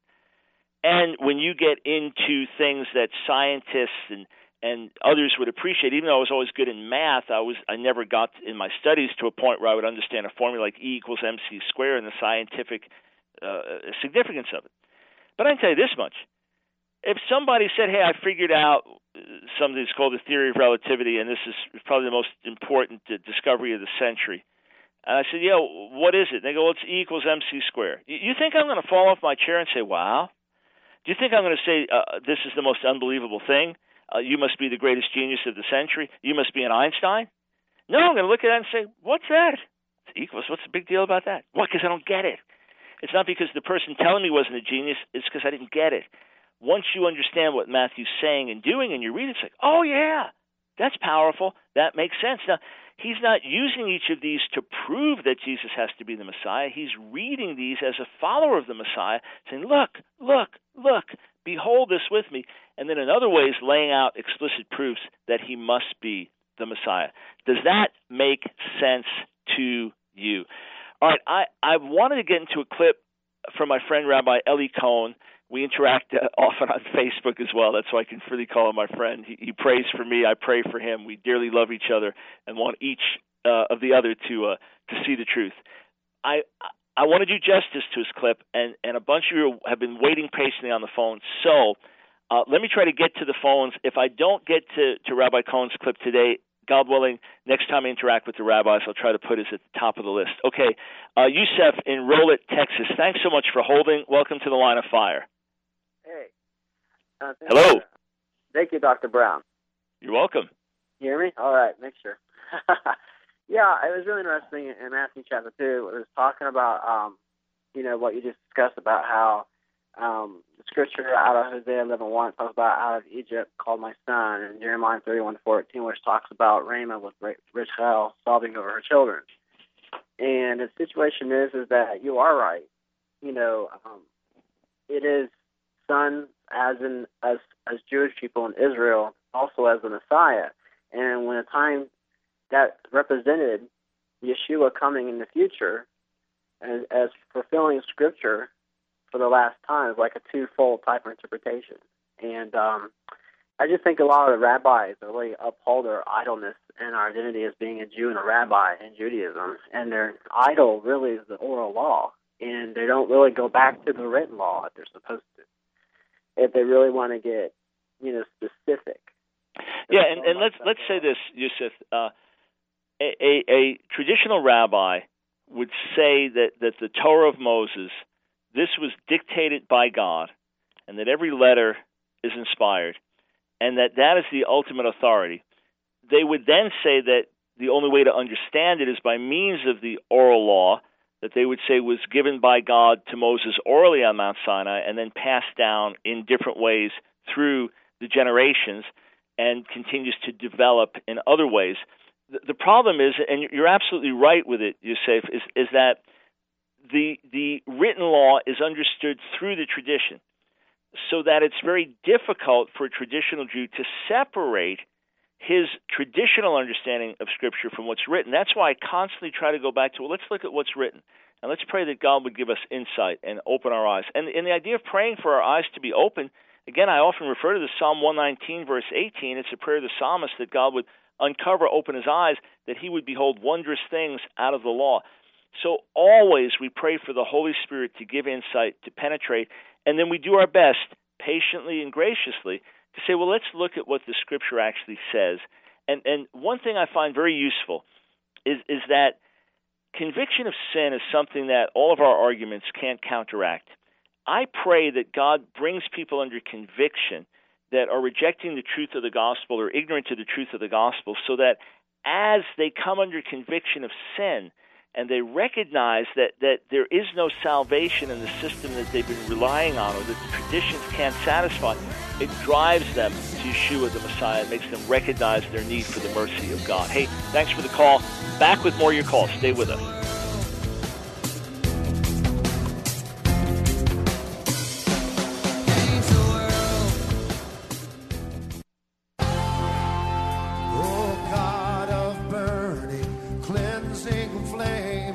And when you get into things that scientists and and others would appreciate, even though I was always good in math, I was I never got in my studies to a point where I would understand a formula like E equals mc squared and the scientific uh, significance of it. But I can tell you this much. If somebody said, hey, I figured out something that's called the theory of relativity, and this is probably the most important uh, discovery of the century, and I said, yeah, what is it? And they go, well, it's E equals mc squared. You, you think I'm going to fall off my chair and say, wow? Do you think I'm going to say uh, this is the most unbelievable thing? Uh, you must be the greatest genius of the century. You must be an Einstein. No, I'm going to look at that and say, what's that? It's equals. What's the big deal about that? What? Because I don't get it. It's not because the person telling me wasn't a genius. It's because I didn't get it. Once you understand what Matthew's saying and doing and you read it, it's like, oh, yeah, that's powerful. That makes sense. Now, he's not using each of these to prove that Jesus has to be the Messiah. He's reading these as a follower of the Messiah, saying, look, look, look, behold this with me. And then in other ways, laying out explicit proofs that he must be the Messiah. Does that make sense to you? All right, I, I wanted to get into a clip from my friend Rabbi Eli Cohen. We interact uh, often on Facebook as well. That's why I can freely call him my friend. He, he prays for me. I pray for him. We dearly love each other and want each uh, of the other to uh, to see the truth. I I want to do justice to his clip, and, and a bunch of you have been waiting patiently on the phone. So uh, let me try to get to the phones. If I don't get to, to Rabbi Cohen's clip today, God willing, next time I interact with the rabbis, I'll try to put us at the top of the list. Okay, uh, Youssef in Rolette, Texas. Thanks so much for holding. Welcome to the Line of Fire. Hey. Uh, Hello. You. Thank you, Doctor Brown. You're welcome. You hear me? All right, make sure. Yeah, it was really interesting in Matthew chapter two. It was talking about, um, you know, what you just discussed about how um, the scripture out of Hosea eleven one talks about out of Egypt called my son, and Jeremiah thirty-one fourteen, which talks about Ramah with Rachel sobbing over her children. And the situation is, is that you are right. You know, um, it is son as in as as Jewish people in Israel, also as the Messiah. And when a time that represented Yeshua coming in the future and as fulfilling Scripture for the last time is like a twofold type of interpretation. And um, I just think a lot of the rabbis really uphold their idleness and our identity as being a Jew and a rabbi in Judaism. And their idol really is the oral law. And they don't really go back to the written law if they're supposed to, if they really want to get, you know, specific. Yeah, and, and let's let's say this, Youssef. Uh, a, a, a traditional rabbi would say that, that the Torah of Moses, this was dictated by God, and that every letter is inspired, and that that is the ultimate authority. They would then say that the only way to understand it is by means of the oral law, that they would say was given by God to Moses orally on Mount Sinai, and then passed down in different ways through the generations, and continues to develop in other ways. The, the problem is, and you're absolutely right with it, Youssef, is, is that the the written law is understood through the tradition, so that it's very difficult for a traditional Jew to separate his traditional understanding of Scripture from what's written. That's why I constantly try to go back to, well, let's look at what's written, and let's pray that God would give us insight and open our eyes. And, and the idea of praying for our eyes to be open, again, I often refer to the Psalm one nineteen, verse eighteen. It's a prayer of the psalmist that God would uncover, open his eyes, that he would behold wondrous things out of the law. So always we pray for the Holy Spirit to give insight, to penetrate, and then we do our best, patiently and graciously, to say, well, let's look at what the Scripture actually says. And and one thing I find very useful is is that conviction of sin is something that all of our arguments can't counteract. I pray that God brings people under conviction that are rejecting the truth of the gospel or ignorant to the truth of the gospel, so that as they come under conviction of sin and they recognize that, that there is no salvation in the system that they've been relying on or that the traditions can't satisfy, it drives them to Yeshua the Messiah. It makes them recognize their need for the mercy of God. Hey, thanks for the call. Back with more of your calls. Stay with us. Oh, God of burning, cleansing flame,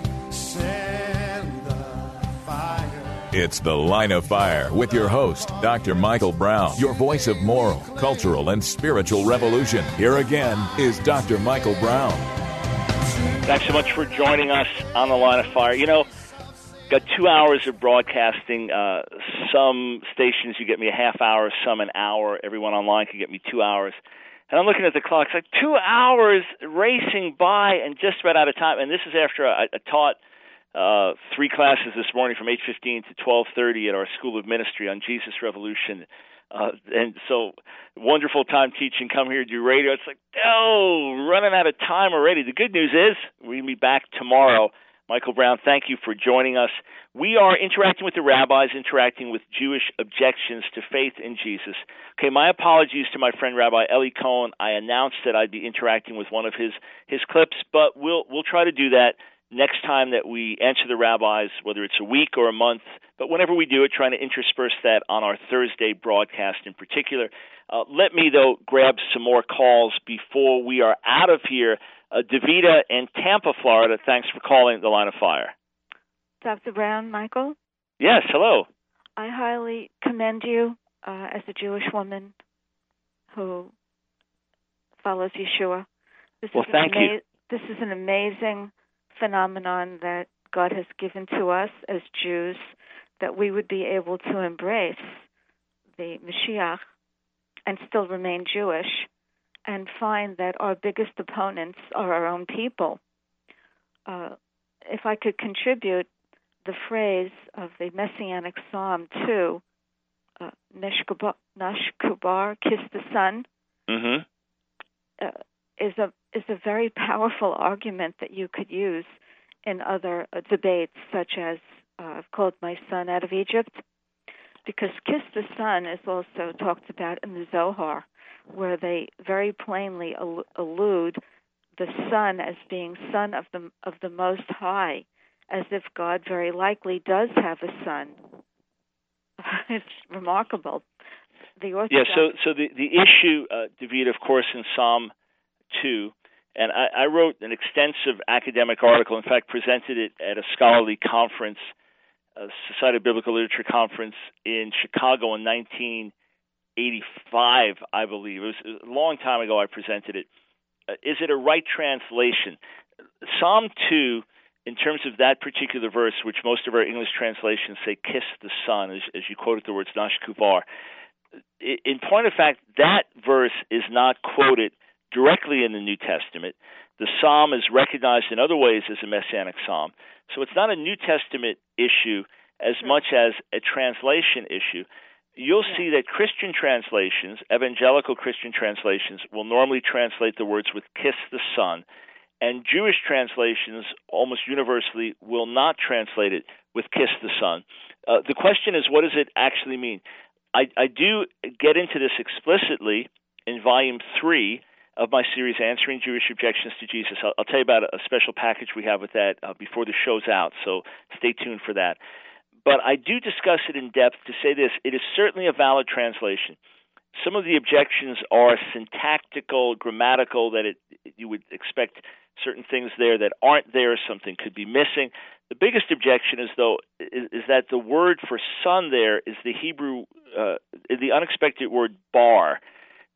send the fire. It's The Line of Fire with your host, Doctor Michael Brown, your voice of moral, cultural, and spiritual revolution. Here again is Doctor Michael Brown. Thanks so much for joining us on The Line of Fire. You know, got two hours of broadcasting. Uh, some stations you get me a half hour, some an hour. Everyone online can get me two hours. And I'm looking at the clock. It's like two hours racing by and just about out of time. And this is after I, I taught uh, three classes this morning from eight fifteen to twelve thirty at our School of Ministry on Jesus Revolution. Uh, and so wonderful time teaching. Come here, do radio. It's like, oh, running out of time already. The good news is we'll be back tomorrow. Michael Brown, thank you for joining us. We are interacting with the rabbis, interacting with Jewish objections to faith in Jesus. Okay, my apologies to my friend Rabbi Eli Cohen. I announced that I'd be interacting with one of his, his clips, but we'll we'll try to do that next time that we answer the rabbis, whether it's a week or a month. But whenever we do it, trying to intersperse that on our Thursday broadcast in particular. Uh, let me, though, grab some more calls before we are out of here. Uh, Davida in Tampa, Florida, thanks for calling The Line of Fire. Doctor Brown, Michael? Yes, hello. I highly commend you uh, as a Jewish woman who follows Yeshua. This well, is thank ama- you. This is an amazing phenomenon that God has given to us as Jews, that we would be able to embrace the Mashiach and still remain Jewish, and find that our biggest opponents are our own people. Uh, if I could contribute the phrase of the Messianic Psalm two, uh, Nashkubar, Nashkubar, kiss the sun, mm-hmm. uh, is a is a very powerful argument that you could use in other uh, debates, such as uh, I've called my son out of Egypt, because kiss the sun is also talked about in the Zohar, where they very plainly al- allude the Son as being Son of the of the Most High, as if God very likely does have a son. It's remarkable. The Orthodox... Yeah, so so the, the issue, uh, David, of course, in Psalm two, and I, I wrote an extensive academic article, in fact, presented it at a scholarly conference, a Society of Biblical Literature conference in Chicago in nineteen eighty-five, I believe. It was a long time ago I presented it. Uh, is it a right translation? Psalm two, in terms of that particular verse, which most of our English translations say kiss the sun, as, as you quoted the words Nashkuvar, in point of fact, that verse is not quoted directly in the New Testament. The psalm is recognized in other ways as a messianic psalm. So it's not a New Testament issue as much as a translation issue. You'll see that Christian translations, evangelical Christian translations, will normally translate the words with kiss the sun, and Jewish translations almost universally will not translate it with kiss the sun. Uh, the question is, what does it actually mean? I, I do get into this explicitly in volume three of my series, Answering Jewish Objections to Jesus. I'll, I'll tell you about a, a special package we have with that uh, before the show's out, so stay tuned for that. But I do discuss it in depth to say this. It is certainly a valid translation. Some of the objections are syntactical, grammatical, that it, you would expect certain things there that aren't there, something could be missing. The biggest objection is, though, is, is that the word for sun there is the Hebrew, uh, the unexpected word bar.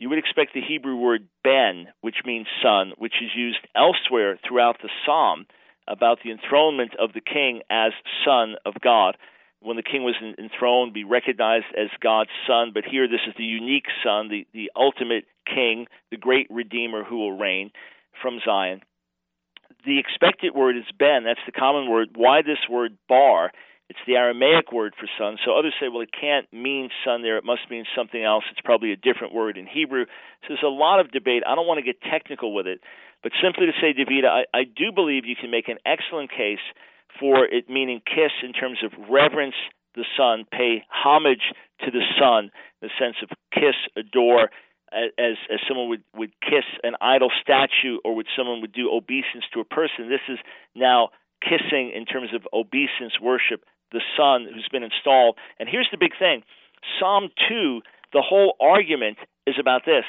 you would expect the Hebrew word ben, which means son, which is used elsewhere throughout the psalm about the enthronement of the king as son of God. When the king was enthroned, be recognized as God's son, but here this is the unique son, the, the ultimate king, the great redeemer who will reign from Zion. The expected word is ben. That's the common word. Why this word bar? It's the Aramaic word for son. So others say, well, it can't mean son there. It must mean something else. It's probably a different word in Hebrew. So there's a lot of debate. I don't want to get technical with it, but simply to say, Davida, I, I do believe you can make an excellent case for it meaning kiss in terms of reverence the son, pay homage to the son, in the sense of kiss, adore, as as someone would, would kiss an idol statue, or would someone would do obeisance to a person. This is now kissing in terms of obeisance worship, the son who's been installed. And here's the big thing. Psalm two, the whole argument is about this.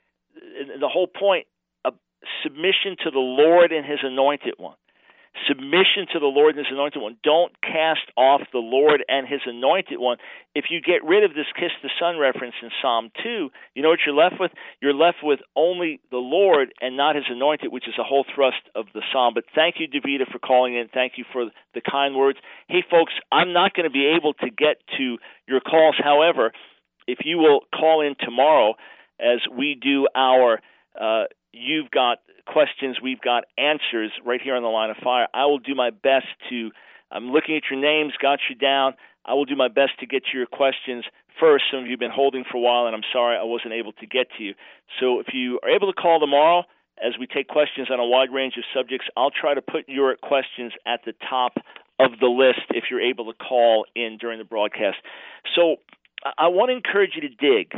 The whole point of submission to the Lord and his anointed one. Submission to the Lord and his anointed one. Don't cast off the Lord and his anointed one. If you get rid of this kiss the son reference in Psalm two, you know what you're left with? You're left with only the Lord and not his anointed, which is the whole thrust of the psalm. But thank you, Davida, for calling in. Thank you for the kind words. Hey, folks, I'm not going to be able to get to your calls. However, if you will call in tomorrow as we do our uh, You've Got Questions, We've Got Answers right here on the Line of Fire, I will do my best to, I'm looking at your names, got you down. I will do my best to get to your questions first. Some of you have been holding for a while, and I'm sorry I wasn't able to get to you. So if you are able to call tomorrow as we take questions on a wide range of subjects, I'll try to put your questions at the top of the list if you're able to call in during the broadcast. So I want to encourage you to dig.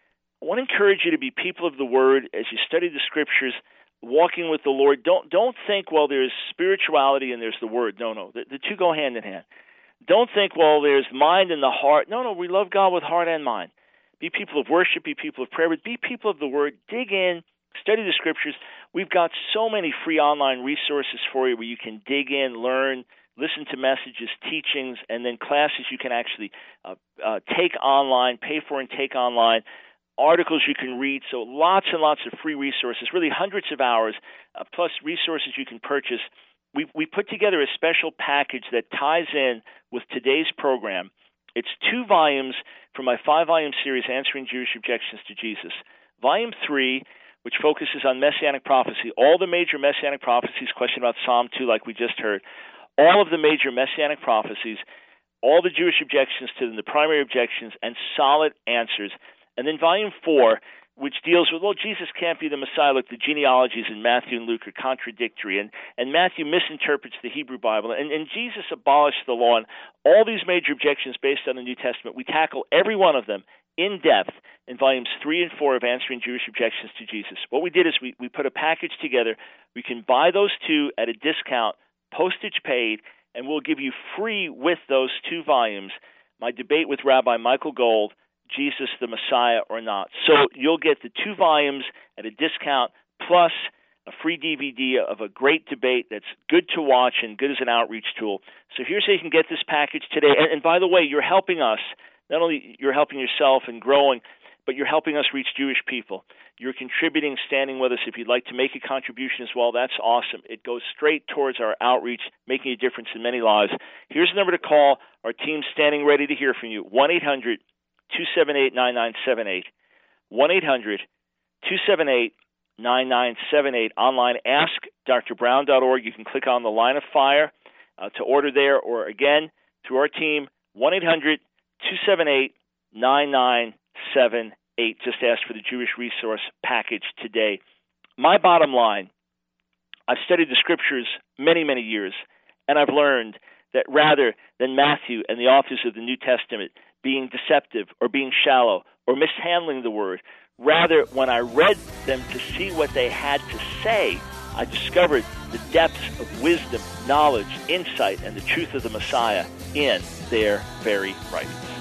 I want to encourage you to be people of the Word as you study the Scriptures, walking with the Lord. Don't don't think, well, there's spirituality and there's the Word. No, no. The, the two go hand in hand. Don't think, well, there's mind and the heart. No, no. We love God with heart and mind. Be people of worship. Be people of prayer. But be people of the Word. Dig in. Study the Scriptures. We've got so many free online resources for you where you can dig in, learn, listen to messages, teachings, and then classes you can actually uh, uh, take online, pay for and take online. Articles you can read, so lots and lots of free resources, really hundreds of hours, uh, plus resources you can purchase. We we put together a special package that ties in with today's program. It's two volumes from my five-volume series, Answering Jewish Objections to Jesus. Volume three, which focuses on Messianic prophecy, all the major Messianic prophecies, question about Psalm two like we just heard, all of the major Messianic prophecies, all the Jewish objections to them, the primary objections, and solid answers. And then volume four, which deals with, well, Jesus can't be the Messiah. Look, the genealogies in Matthew and Luke are contradictory, and, and Matthew misinterprets the Hebrew Bible, and, and Jesus abolished the law. And all these major objections based on the New Testament, we tackle every one of them in depth in volumes three and four of Answering Jewish Objections to Jesus. What we did is we, we put a package together. We can buy those two at a discount, postage paid, and we'll give you free with those two volumes my debate with Rabbi Michael Gold, Jesus the Messiah or not. So you'll get the two volumes at a discount, plus a free D V D of a great debate that's good to watch and good as an outreach tool. So here's how you can get this package today. And, and by the way, you're helping us. Not only you're helping yourself and growing, but you're helping us reach Jewish people. You're contributing, standing with us. If you'd like to make a contribution as well, that's awesome. It goes straight towards our outreach, making a difference in many lives. Here's the number to call. Our team's standing ready to hear from you. one eight hundred two seven eight nine nine seven eight. one eight hundred two seven eight nine nine seven eight. Online, ask dr brown dot org. You can click on the Line of Fire uh, to order there, or again, through our team, one eight hundred two seven eight nine nine seven eight. Just ask for the Jewish Resource Package today. My bottom line, I've studied the Scriptures many, many years, and I've learned that rather than Matthew and the authors of the New Testament being deceptive or being shallow or mishandling the Word, rather, when I read them to see what they had to say, I discovered the depths of wisdom, knowledge, insight, and the truth of the Messiah in their very writings.